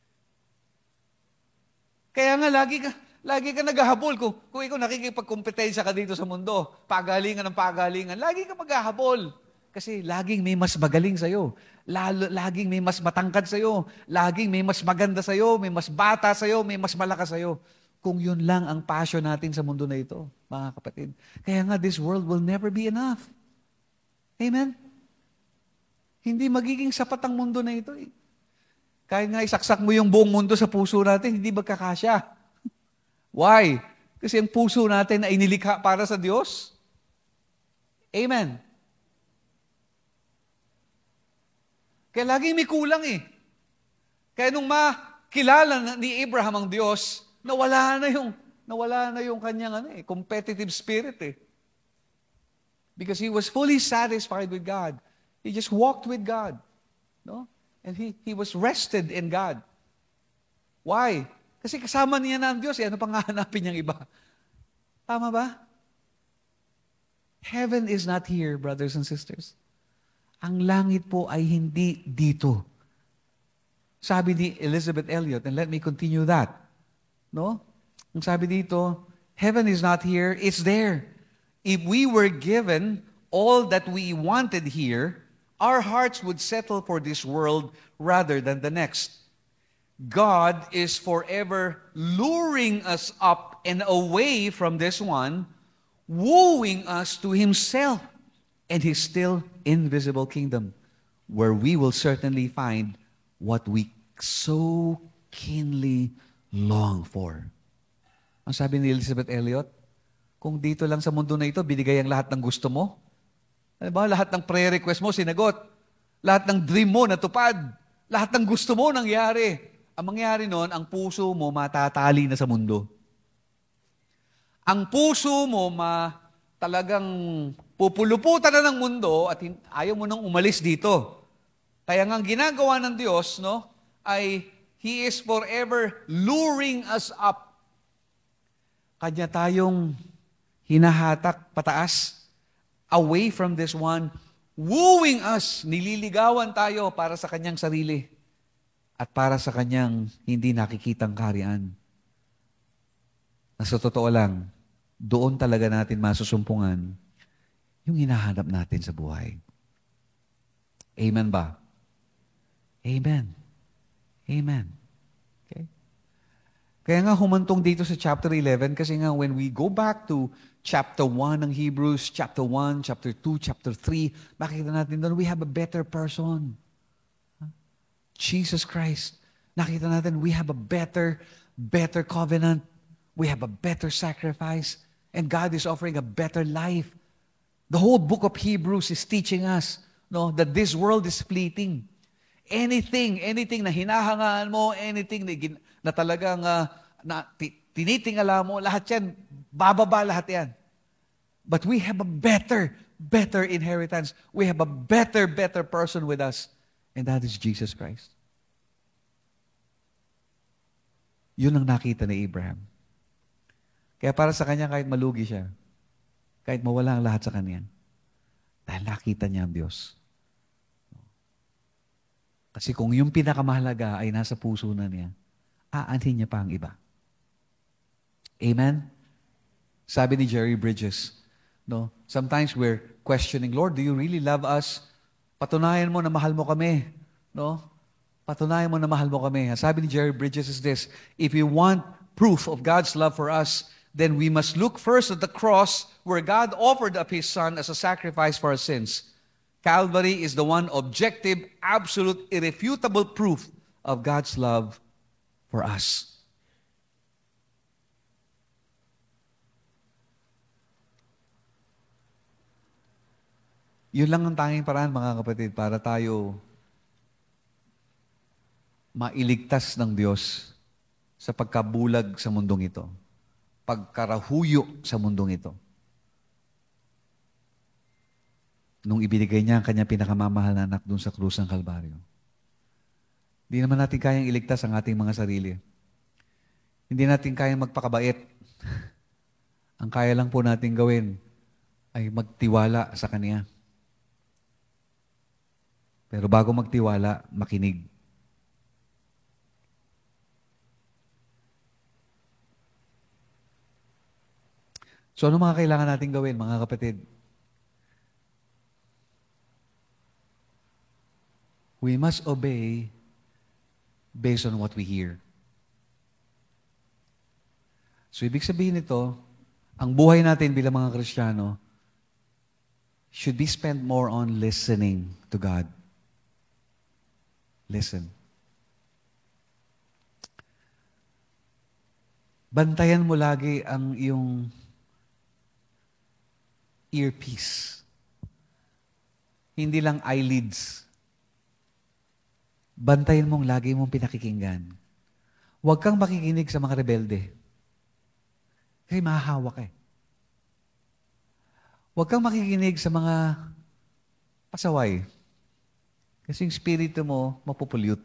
Kaya nga, lagi ka naghahabol. Kung ikaw nakikipagkompetensya ka dito sa mundo, pagalingan ng pagalingan, lagi ka maghahabol. Kasi laging may mas magaling sa'yo. Laging may mas matangkad sa'yo. Laging may mas maganda sa'yo, may mas bata sa'yo, may mas malakas sa'yo. Kung yun lang ang passion natin sa mundo na ito, mga kapatid. Kaya nga, this world will never be enough. Amen? Hindi magiging sapat ang mundo na ito. Kahit nga isaksak mo yung buong mundo sa puso natin, hindi magkakasya. Why? Kasi ang puso natin ay nilikha para sa Diyos. Amen. Kaya laging may kulang eh. Kaya nung makilala ni Abraham ang Diyos, nawala na yung kanyang competitive spirit eh. Because he was fully satisfied with God. He just walked with God. No? And he was rested in God. Why? Kasi kasama niya na ang Diyos. Ano pang hahanapin niyang iba? Tama ba? Heaven is not here, brothers and sisters. Ang langit po ay hindi dito. Sabi ni Elizabeth Elliot, and let me continue that. No? Ang sabi dito, heaven is not here, it's there. If we were given all that we wanted here, our hearts would settle for this world rather than the next. God is forever luring us up and away from this one, wooing us to Himself and His still invisible kingdom, where we will certainly find what we so keenly long for. Ang sabi ni Elizabeth Elliot, kung dito lang sa mundo na ito, binigay ang lahat ng gusto mo, ba, lahat ng prayer request mo, sinagot, lahat ng dream mo, natupad, lahat ng gusto mo, nangyari. Ang mangyari noon, ang puso mo matatali na sa mundo. Ang puso mo talagang pupuluputan na ng mundo at ayaw mo nang umalis dito. Kaya nga ang ginagawa ng Diyos, no, ay He is forever luring us up. Kanya tayong hinahatak pataas, away from this one, wooing us, nililigawan tayo para sa Kanyang sarili at para sa Kanyang hindi nakikitang kaharian. Na sa totoo lang, doon talaga natin masusumpungan yung hinahanap natin sa buhay. Amen ba? Amen. Amen. Okay? Kaya nga humantong dito sa chapter 11 kasi nga when we go back to chapter 1 ng Hebrews, chapter 1, chapter 2, chapter 3, makikita natin doon we have a better person. Jesus Christ. Nakita natin we have a better covenant. We have a better sacrifice. And God is offering a better life. The whole book of Hebrews is teaching us that this world is fleeting. Anything na hinahangaan mo, anything na talagang tinitingala mo, lahat yan, bababa lahat yan. But we have a better inheritance. We have a better person with us. And that is Jesus Christ. Yun ang nakita ni Abraham. Kaya para sa kanya, kahit malugi siya, kahit mawala ang lahat sa kanya, dahil nakita niya ang Diyos. Kasi kung yung pinakamahalaga ay nasa puso na niya, aanhin niya pa ang iba. Amen? Sabi ni Jerry Bridges, sometimes we're questioning, Lord, do you really love us? Patunayan mo na mahal mo kami. Patunayan mo na mahal mo kami. Sabi ni Jerry Bridges is this, if you want proof of God's love for us, then we must look first at the cross where God offered up His Son as a sacrifice for our sins. Calvary is the one objective, absolute, irrefutable proof of God's love for us. Yun lang ang tanging paraan, mga kapatid, para tayo mailigtas ng Diyos sa pagkabulag sa mundong ito. Pagkarahuyo sa mundong ito. Nung ibinigay niya ang kanyang pinakamamahal na anak dun sa krus ng Kalbaryo. Hindi naman natin kayang iligtas ang ating mga sarili. Hindi natin kayang magpakabait. Ang kaya lang po natin gawin ay magtiwala sa Kanya. Pero bago magtiwala, makinig. So ano mga kailangan natin gawin, mga kapatid? We must obey based on what we hear. So ibig sabihin nito, ang buhay natin bilang mga Kristiyano should be spent more on listening to God. Listen. Bantayan mo lagi ang iyong earpiece. Hindi lang eyelids. Bantayan mong lagi mong pinakikinggan. Huwag kang makikinig sa mga rebelde. Kasi mahahawa ka eh. Huwag kang makikinig sa mga pasaway. Kasi yung spirito mo mapupulyut.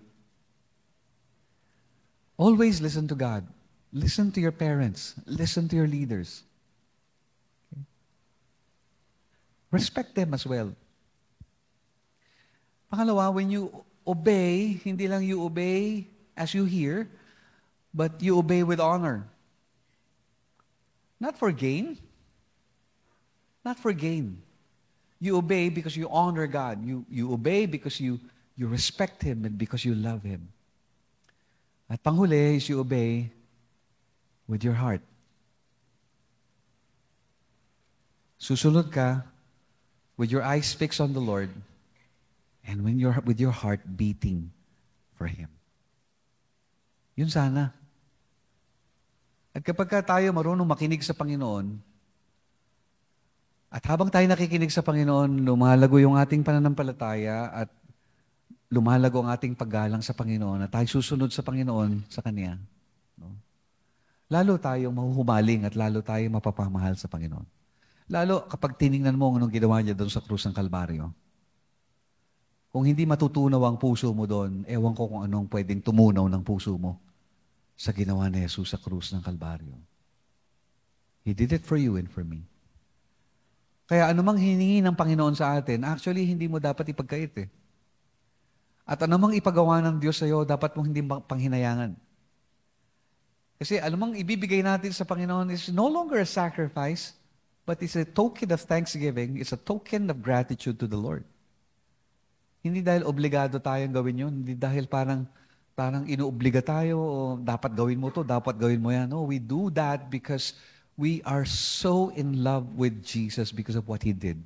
Always listen to God. Listen to your parents. Listen to your leaders. Okay? Respect them as well. Pangalawa, when you obey, hindi lang you obey as you hear, but you obey with honor. Not for gain. Not for gain. You obey because you honor God. You obey because you respect Him and because you love Him. At panghuli is you obey with your heart. Susunod ka with your eyes fixed on the Lord and with your heart beating for Him. Yun sana. At kapag tayo marunong makinig sa Panginoon, at habang tayo nakikinig sa Panginoon, lumalago yung ating pananampalataya at lumalago ang ating paggalang sa Panginoon at tayo susunod sa Panginoon, sa Kanya, no? Lalo tayong mahuhumaling at lalo tayong mapapamahal sa Panginoon. Lalo kapag tiningnan mo anong ginawa niya doon sa krus ng Kalbaryo. Kung hindi matutunaw ang puso mo doon, ewan ko kung anong pwedeng tumunaw ng puso mo sa ginawa ni Jesus sa krus ng Kalbaryo. He did it for you and for me. Kaya anumang hiningi ng Panginoon sa atin, actually, hindi mo dapat ipagkait eh. At anumang ipagawa ng Diyos sa iyo, dapat mong hindi panghinayangan. Kasi anumang ibibigay natin sa Panginoon is no longer a sacrifice, but it's a token of thanksgiving, it's a token of gratitude to the Lord. Hindi dahil obligado tayong gawin yun, hindi dahil parang inuobliga tayo, o dapat gawin mo to, dapat gawin mo yan. No, we do that because we are so in love with Jesus because of what He did.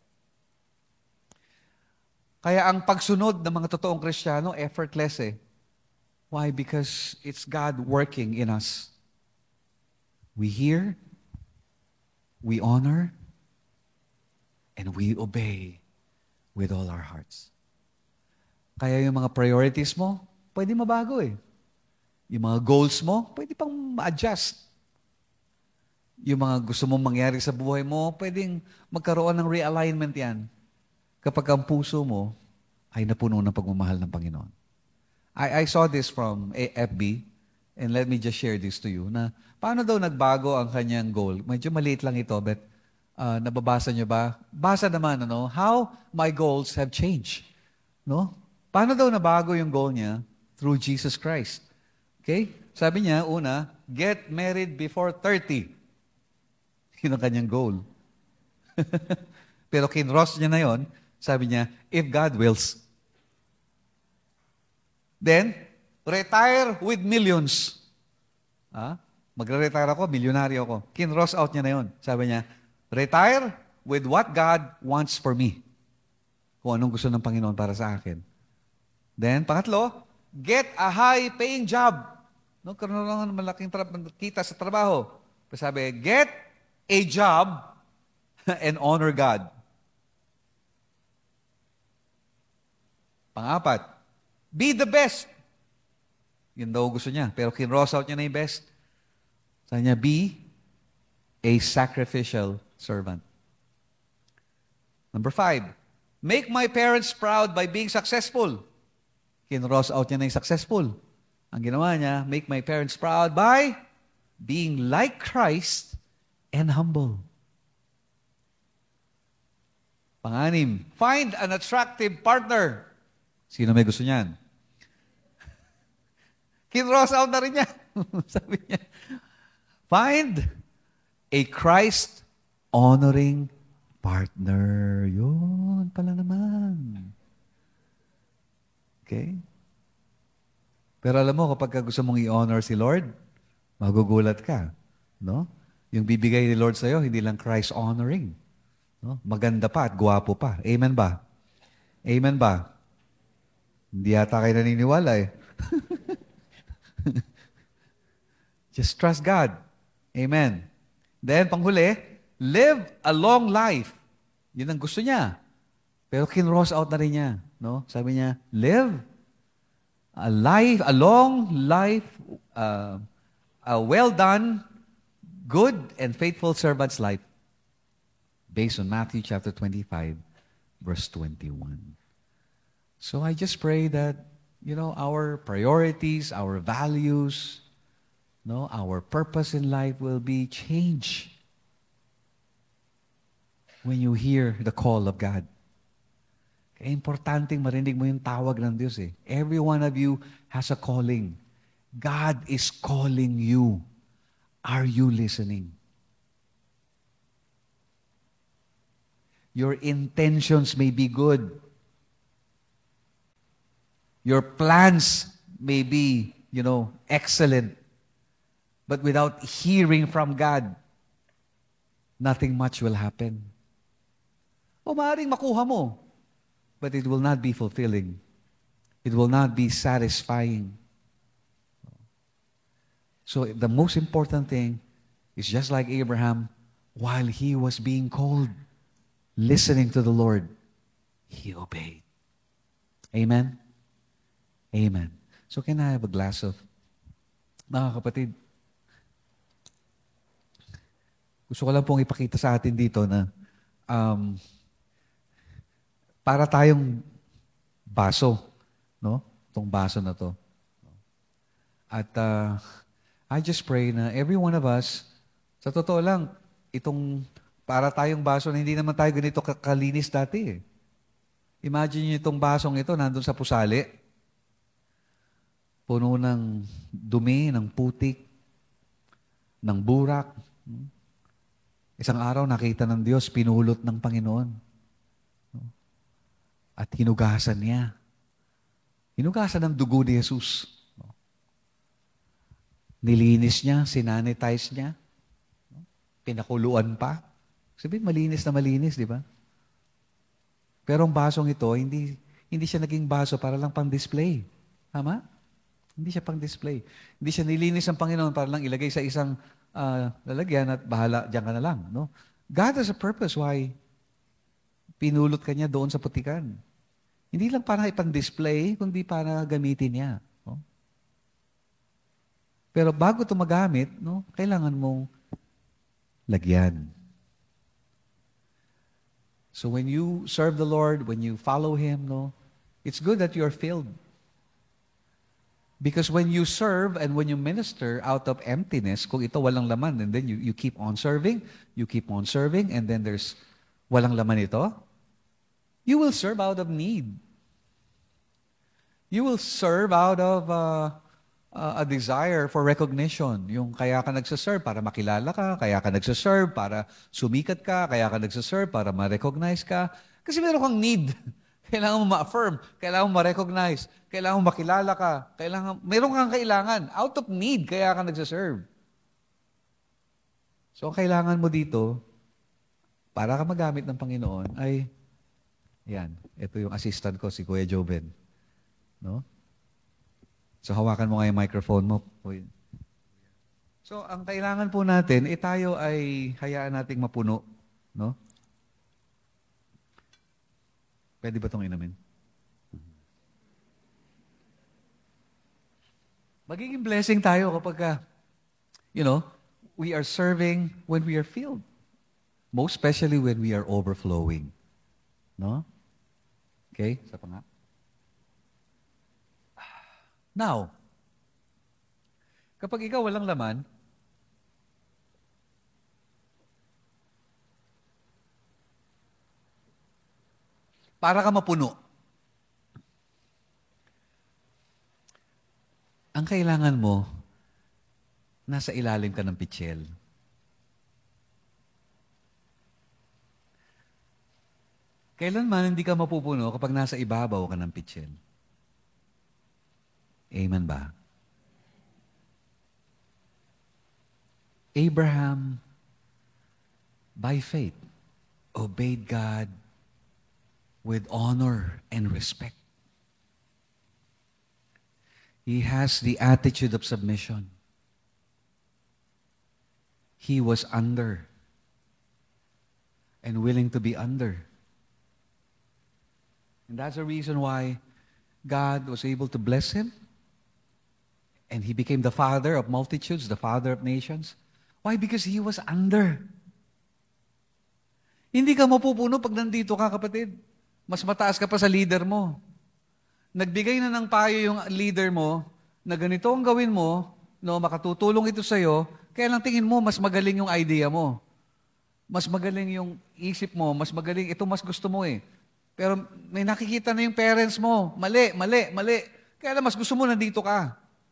Kaya ang pagsunod ng mga totoong Kristiyano, effortless eh. Why? Because it's God working in us. We hear, we honor, and we obey with all our hearts. Kaya yung mga priorities mo, pwede mabago eh. Yung mga goals mo, pwede pang ma-adjust. Yung mga gusto mong mangyari sa buhay mo, pwedeng magkaroon ng realignment yan kapag ang puso mo ay napuno ng pagmamahal ng Panginoon. I saw this from FB, and let me just share this to you, na paano daw nagbago ang kanyang goal. Medyo maliit lang ito, but nababasa niyo ba? Basa naman, how my goals have changed. No? Paano daw nabago yung goal niya? Through Jesus Christ. Okay? Sabi niya, una, get married before 30. Yun ang kanyang goal. Pero kinross niya na yon, sabi niya, if God wills. Then, retire with millions. Magre-retire ako, milyonaryo ako. Kinross out niya na yon. Sabi niya, retire with what God wants for me. Kung anong gusto ng Panginoon para sa akin. Then, pangatlo, get a high-paying job. No, karoon lang ng malaking kita sa trabaho. Sabi, get a job and honor God. Pangapat, be the best. Yun daw gusto niya. Pero kinross out niya na yung best. Sabi niya, be a sacrificial servant. Number 5, make my parents proud by being successful. Kinross out niya na yung successful. Ang ginawa niya, make my parents proud by being like Christ and humble. Pang-anim, find an attractive partner. Sino may gusto niyan? Kinross out na rin niya. Sabi niya, find a Christ-honoring partner. Yun pala naman. Okay? Pero alam mo, kapag gusto mong i-honor si Lord, magugulat ka. No? Yung bibigay ni Lord sa'yo, hindi lang Christ-honoring. No? Maganda pa at gwapo pa. Amen ba? Amen ba? Hindi yata kayo naniniwala eh. Just trust God. Amen. Then, panghuli, live a long life. Yun ang gusto niya. Pero kinross out na rin niya. No? Sabi niya, live a long life, a well done, good and faithful servant's life. Based on Matthew chapter 25, verse 21. So I just pray that, our priorities, our values, our purpose in life will be changed when you hear the call of God. Kaya importanteng marinig mo yung tawag ng Diyos eh. Every one of you has a calling. God is calling you. Are you listening? Your intentions may be good. Your plans may be, excellent. But without hearing from God, nothing much will happen. O maaaring makuha mo, but it will not be fulfilling. It will not be satisfying. So the most important thing is just like Abraham, while he was being called, listening to the Lord, he obeyed. Amen? Amen. So can I have a glass of... Mga kapatid, gusto ko lang pong ipakita sa atin dito na para tayong baso, no? Itong baso na to. At I just pray na every one of us, sa totoo lang, itong para tayong baso na hindi naman tayo ganito kalinis dati eh. Imagine niyo itong basong ito nandun sa pusali, puno ng dumi, ng putik, ng burak. Isang araw nakita ng Diyos, pinulot ng Panginoon. At hinugasan niya. Hinugasan ng dugo ni Jesus. Nilinis niya, sinanitize niya. Pinakuluan pa. Sabihin, malinis na malinis, di ba? Pero ang basong ito, hindi siya naging baso para lang pang-display. Tama? Hindi siya pang-display. Hindi siya nilinis ng Panginoon para lang ilagay sa isang lalagyan at bahala, diyan ka na lang. No? God has a purpose why pinulot ka niya doon sa putikan. Hindi lang para ipang-display, kundi para gamitin niya. No? Pero bago ito magamit, no, kailangan mong lagyan. So when you serve the Lord, when you follow Him, no, it's good that you're filled. Because when you serve and when you minister out of emptiness, kung ito walang laman, and then you keep on serving, and then there's walang laman ito, you will serve out of need. You will serve out of a desire for recognition. Yung kaya ka nagsaserve para makilala ka, kaya ka nagsaserve para sumikat ka, kaya ka nagsaserve para ma-recognize ka. Kasi meron kang need. Kailangan mo ma-affirm, kailangan mo ma-recognize, kailangan mo makilala ka, meron kang kailangan. Out of need, kaya ka nagsaserve. So, kailangan mo dito, para ka magamit ng Panginoon, ay, yan, ito yung assistant ko, si Kuya Joben. No? So, hawakan mo nga yung microphone mo. So, ang kailangan po natin, tayo ay hayaan nating mapuno. No? Pwede ba itong inamin? Magiging blessing tayo kapag, we are serving when we are filled. Most especially when we are overflowing. No? Okay? Isa pa nga. Now, kapag ikaw walang laman, para ka mapuno, ang kailangan mo, nasa ilalim ka ng pitsil. Kailanman hindi ka mapupuno kapag nasa ibabaw ka ng pitsil. Amen ba? Abraham, by faith, obeyed God with honor and respect. He has the attitude of submission. He was under and willing to be under. And that's the reason why God was able to bless him. And he became the father of multitudes, the father of nations. Why? Because he was under. Hindi ka mapupuno pag nandito ka, kapatid. Mas mataas ka pa sa leader mo. Nagbigay na ng payo yung leader mo na ganito ang gawin mo, no, makatutulong ito sa'yo, kaya lang tingin mo, mas magaling yung idea mo. Mas magaling yung isip mo, mas magaling, ito mas gusto mo eh. Pero may nakikita na yung parents mo, mali. Kaya lang mas gusto mo nandito ka.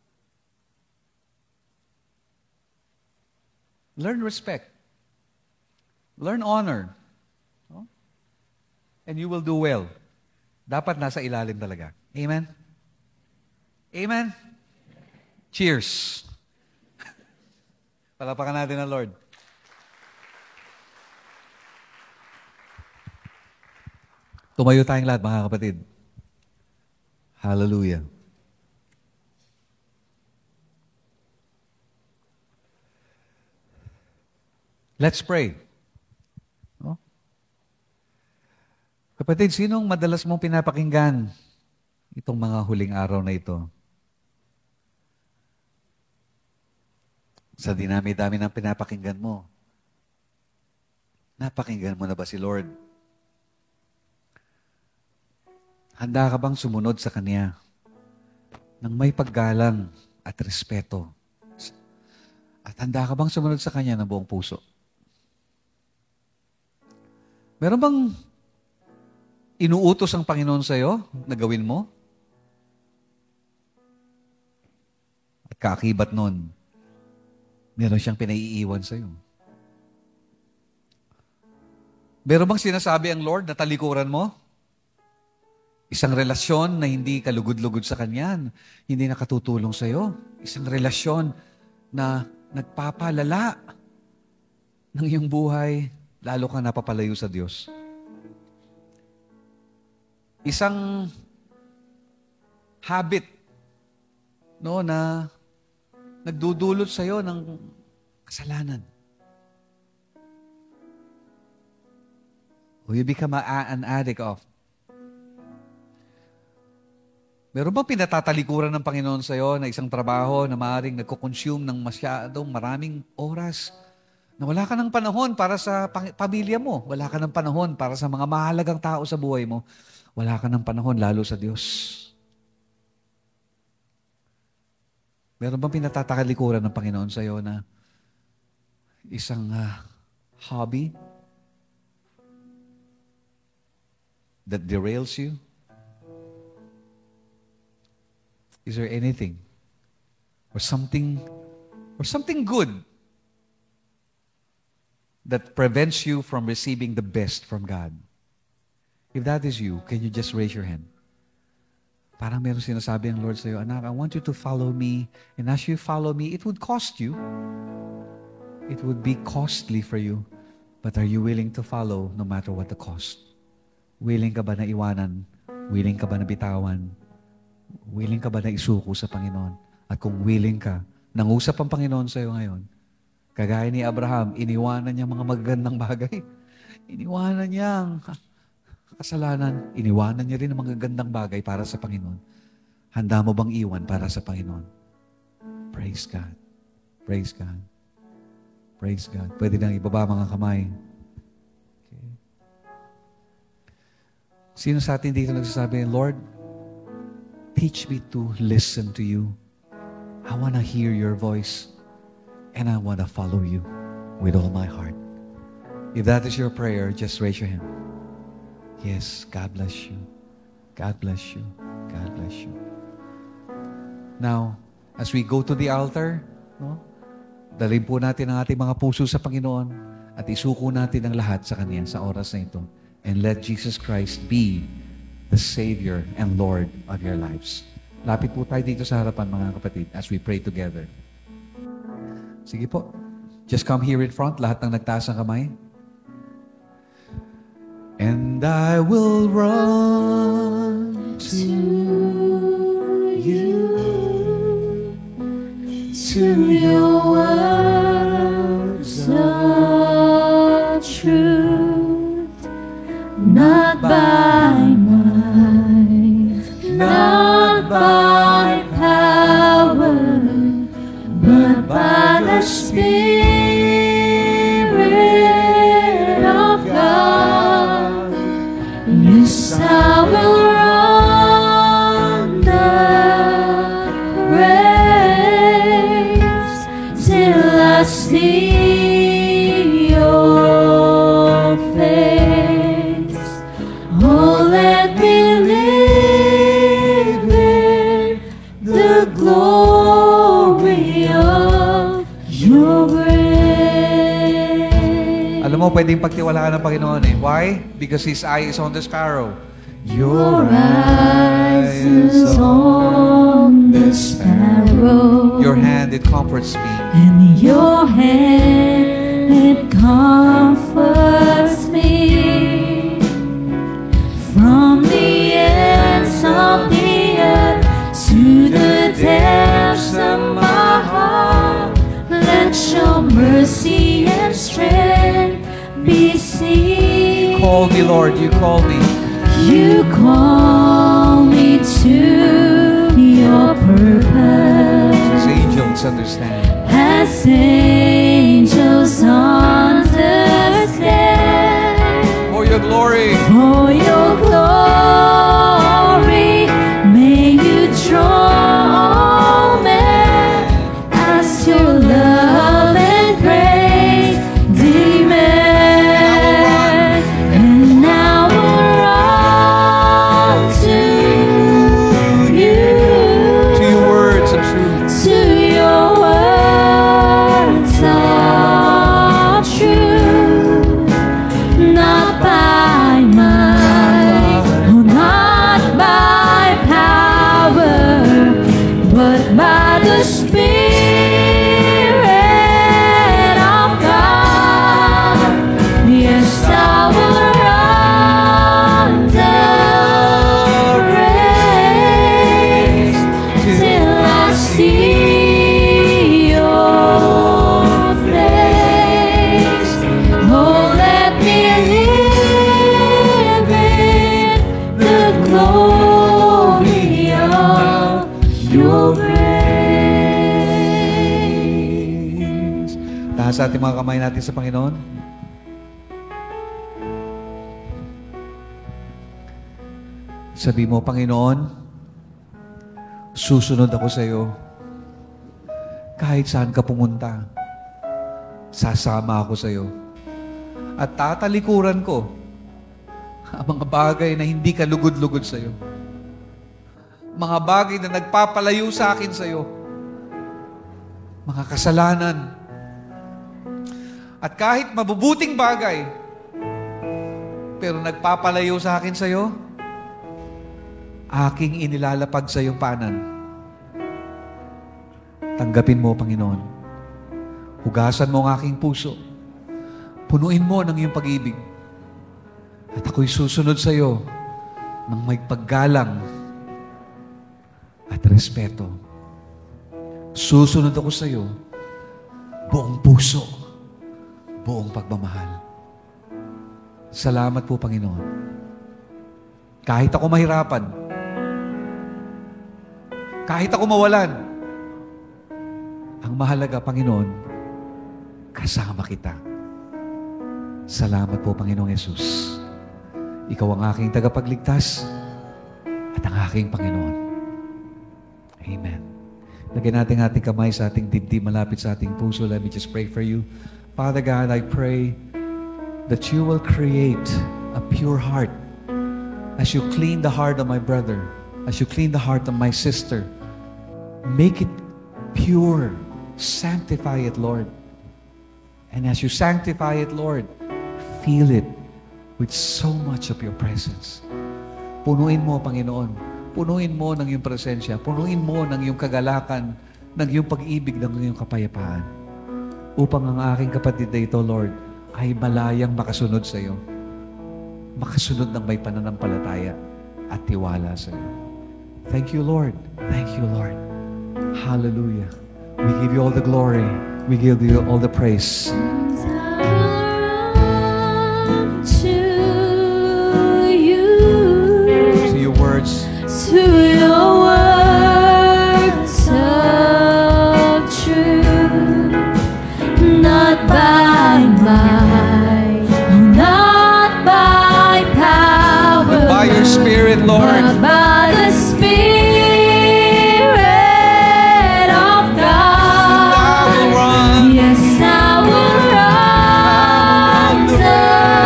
Learn respect. Learn honor. No? And you will do well. Dapat nasa ilalim talaga. Amen? Amen? Cheers. Palapakan natin ang Lord. Tumayo tayong lahat, mga kapatid. Hallelujah. Let's pray. No? Kapatid, sinong madalas mong pinapakinggan itong mga huling araw na ito? Sa dinami-dami ng pinapakinggan mo, napakinggan mo na ba si Lord? Handa ka bang sumunod sa Kanya ng may paggalang at respeto? At handa ka bang sumunod sa Kanya ng buong puso? Meron bang inuutos ang Panginoon sa iyo na gawin mo? At kaakibat nun, meron siyang pinaiiwan sa iyo. Meron bang sinasabi ang Lord na talikuran mo? Isang relasyon na hindi kalugod-lugod sa Kanya, hindi nakatutulong sa iyo. Isang relasyon na nagpapalala ng iyong buhay, lalo kang napapalayo sa Diyos. Isang habit na nagdudulot sa iyo ng kasalanan. Or you become an addict of. Meron bang pinatatalikuran ng Panginoon sa iyo na isang trabaho na maaaring nagko-consume ng masyadong maraming oras? Na wala ka ng panahon para sa pamilya mo. Wala ka ng panahon para sa mga mahalagang tao sa buhay mo. Wala ka ng panahon lalo sa Diyos. Meron bang pinatatalikuran ng Panginoon sa iyo na isang hobby that derails you? Is there anything or something good that prevents you from receiving the best from God? If that is you, can you just raise your hand? Parang meron sinasabi ang Lord sa iyo, anak, I want you to follow me. And as you follow me, it would cost you. It would be costly for you. But are you willing to follow no matter what the cost? Willing ka ba na iwanan? Willing ka ba na bitawan? Willing ka ba na isuko sa Panginoon? At kung willing ka, nangusap ang Panginoon sa iyo ngayon, kagaya ni Abraham, iniwanan niya mga magagandang bagay. Iniwanan niya ang kasalanan. Iniwanan niya rin ang mga gandang bagay para sa Panginoon. Handa mo bang iwan para sa Panginoon? Praise God. Praise God. Praise God. Pwede nang ibaba mga kamay. Okay. Sino sa atin dito nagsasabi, Lord, teach me to listen to you. I want to hear your voice. And I want to follow you with all my heart. If that is your prayer, just raise your hand. Yes, God bless you. God bless you. God bless you. Now, as we go to the altar, dalhin po natin ang ating mga puso sa Panginoon at isuko natin ang lahat sa Kanya sa oras na ito. And let Jesus Christ be the Savior and Lord of your lives. Lapit po tayo dito sa harapan, mga kapatid, as we pray together. Sige po. Just come here in front, lahat ng nagtaas ng kamay. And I will run to you, to your words of truth, not by might, not by power, but by the Spirit of God. Yes, I will run the race till I see your face. Oh, let me live in the glory of your grace. Alam mo, pwedeng pagtiwalaan ng Panginoon eh. Why? Because His eye is on the sparrow. Your eyes is on the sparrow. Your hand, it comforts me. And your hand, it comforts me. From the ends of the earth to the depths of my heart, let your mercy and strength be seen. You call me, Lord, you call me. You call me to your purpose. As angels understand. As angels understand. For your glory. For your glory. itaas ating mga kamay natin sa Panginoon. Sabi mo, Panginoon, susunod ako sa iyo. Kahit saan ka pumunta, sasama ako sa iyo. At tatalikuran ko ang mga bagay na hindi ka lugod-lugod sa iyo. Mga bagay na nagpapalayo sa akin sa iyo. Mga kasalanan. At kahit mabubuting bagay, pero nagpapalayo sa akin sa iyo, aking inilalapag sa iyong paanan. Tanggapin mo, Panginoon. Hugasan mo ang aking puso. Punuin mo ng iyong pag-ibig. At ako'y susunod sa iyo ng may paggalang at respeto. Susunod ako sa iyo buong puso, buong pagmamahal. Salamat po, Panginoon. Kahit ako mahirapan, kahit ako mawalan, ang mahalaga, Panginoon, kasama kita. Salamat po, Panginoong Yesus. Ikaw ang aking tagapagligtas at ang aking Panginoon. Amen. Lagyan natin ating kamay sa ating dibdib, malapit sa ating puso. Let me just pray for you. Father God, I pray that you will create a pure heart as you clean the heart of my brother, as you clean the heart of my sister. Make it pure. Sanctify it, Lord. And as you sanctify it, Lord, fill it with so much of your presence. Punuin mo, Panginoon. Punuin mo ng iyong presensya. Punuin mo ng iyong kagalakan, ng iyong pag-ibig, ng iyong kapayapaan. Upang ang aking kapatid na ito, Lord, ay malayang makasunod sa iyo. Makasunod ng may pananampalataya at tiwala sa iyo. Thank you, Lord. Thank you, Lord. Hallelujah. We give you all the glory. We give you all the praise. To your words. To your words of truth, not by might, not by power, By your Spirit, Lord. but by the Spirit of God. I will run. Yes, I will run the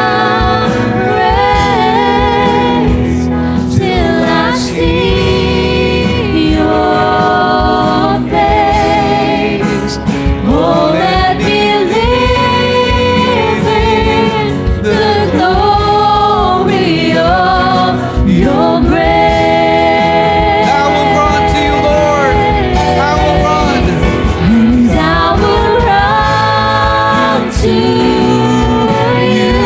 race till I see your face. Oh, let me live in the glory of your grace. I will run to you, Lord. I will run. And I will run to you,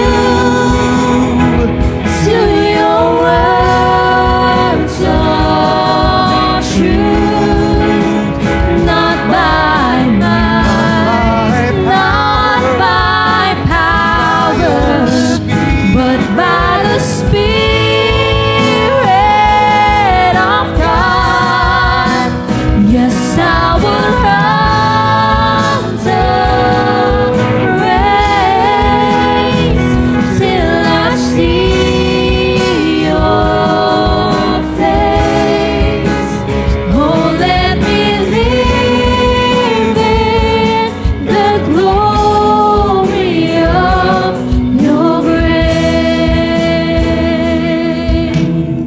to your words of truth, not by might, not by power, but by the Spirit of God. Yes, I will run the race till I see your face. Oh, let me live in the glory of your grace.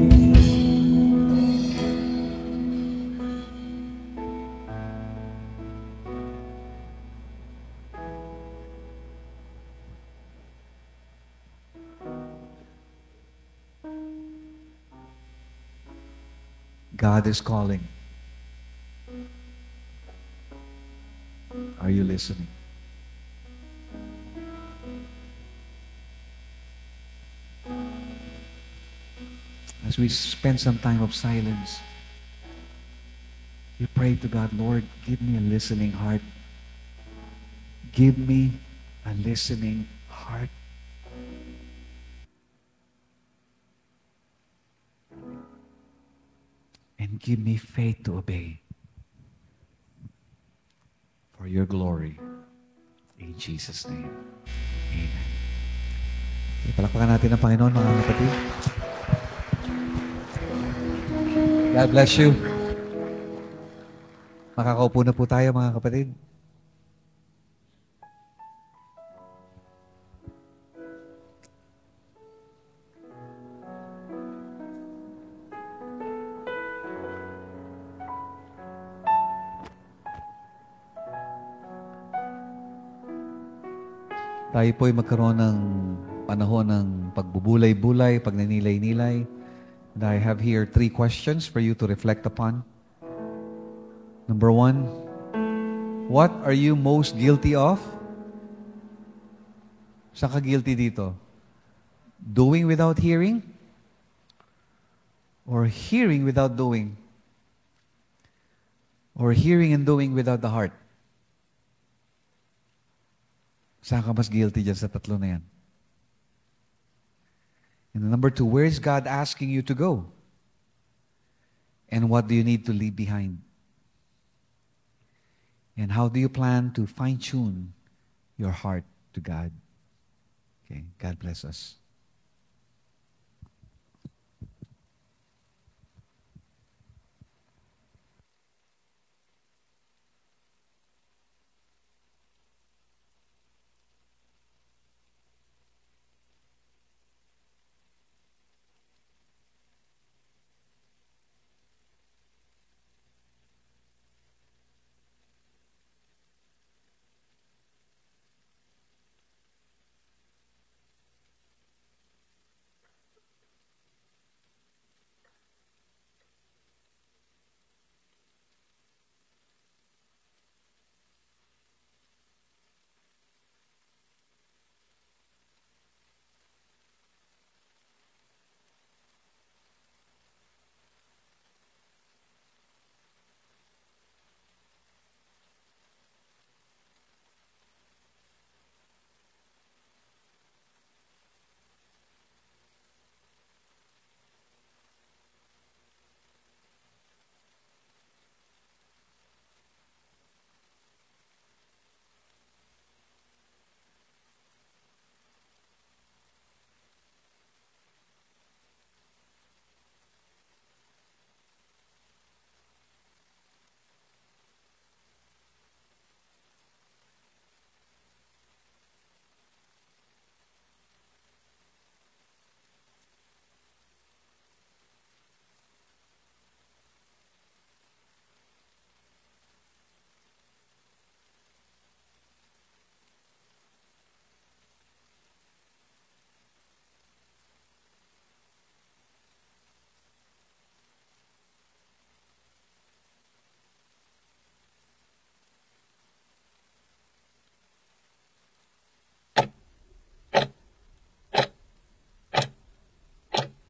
God is calling. Are you listening? As we spend some time of silence, you pray to God, Lord, give me a listening heart. Give me a listening heart. And give me faith to obey for your glory. In Jesus' name. Amen. Okay, palakpakan natin ang Panginoon, mga kapatid. God bless you. Makakaupo na po tayo, mga kapatid. Tayo po'y magkaroon ng panahon ng pagbubulay-bulay, pagnanilay-nilay. And I have here 3 questions for you to reflect upon. Number 1, what are you most guilty of? Saan ka guilty dito? Doing without hearing? Or hearing without doing? Or hearing and doing without the heart? Saan ka mas guilty dyan sa tatlo na yan? And number 2, where is God asking you to go? And what do you need to leave behind? And how do you plan to fine-tune your heart to God? Okay, God bless us.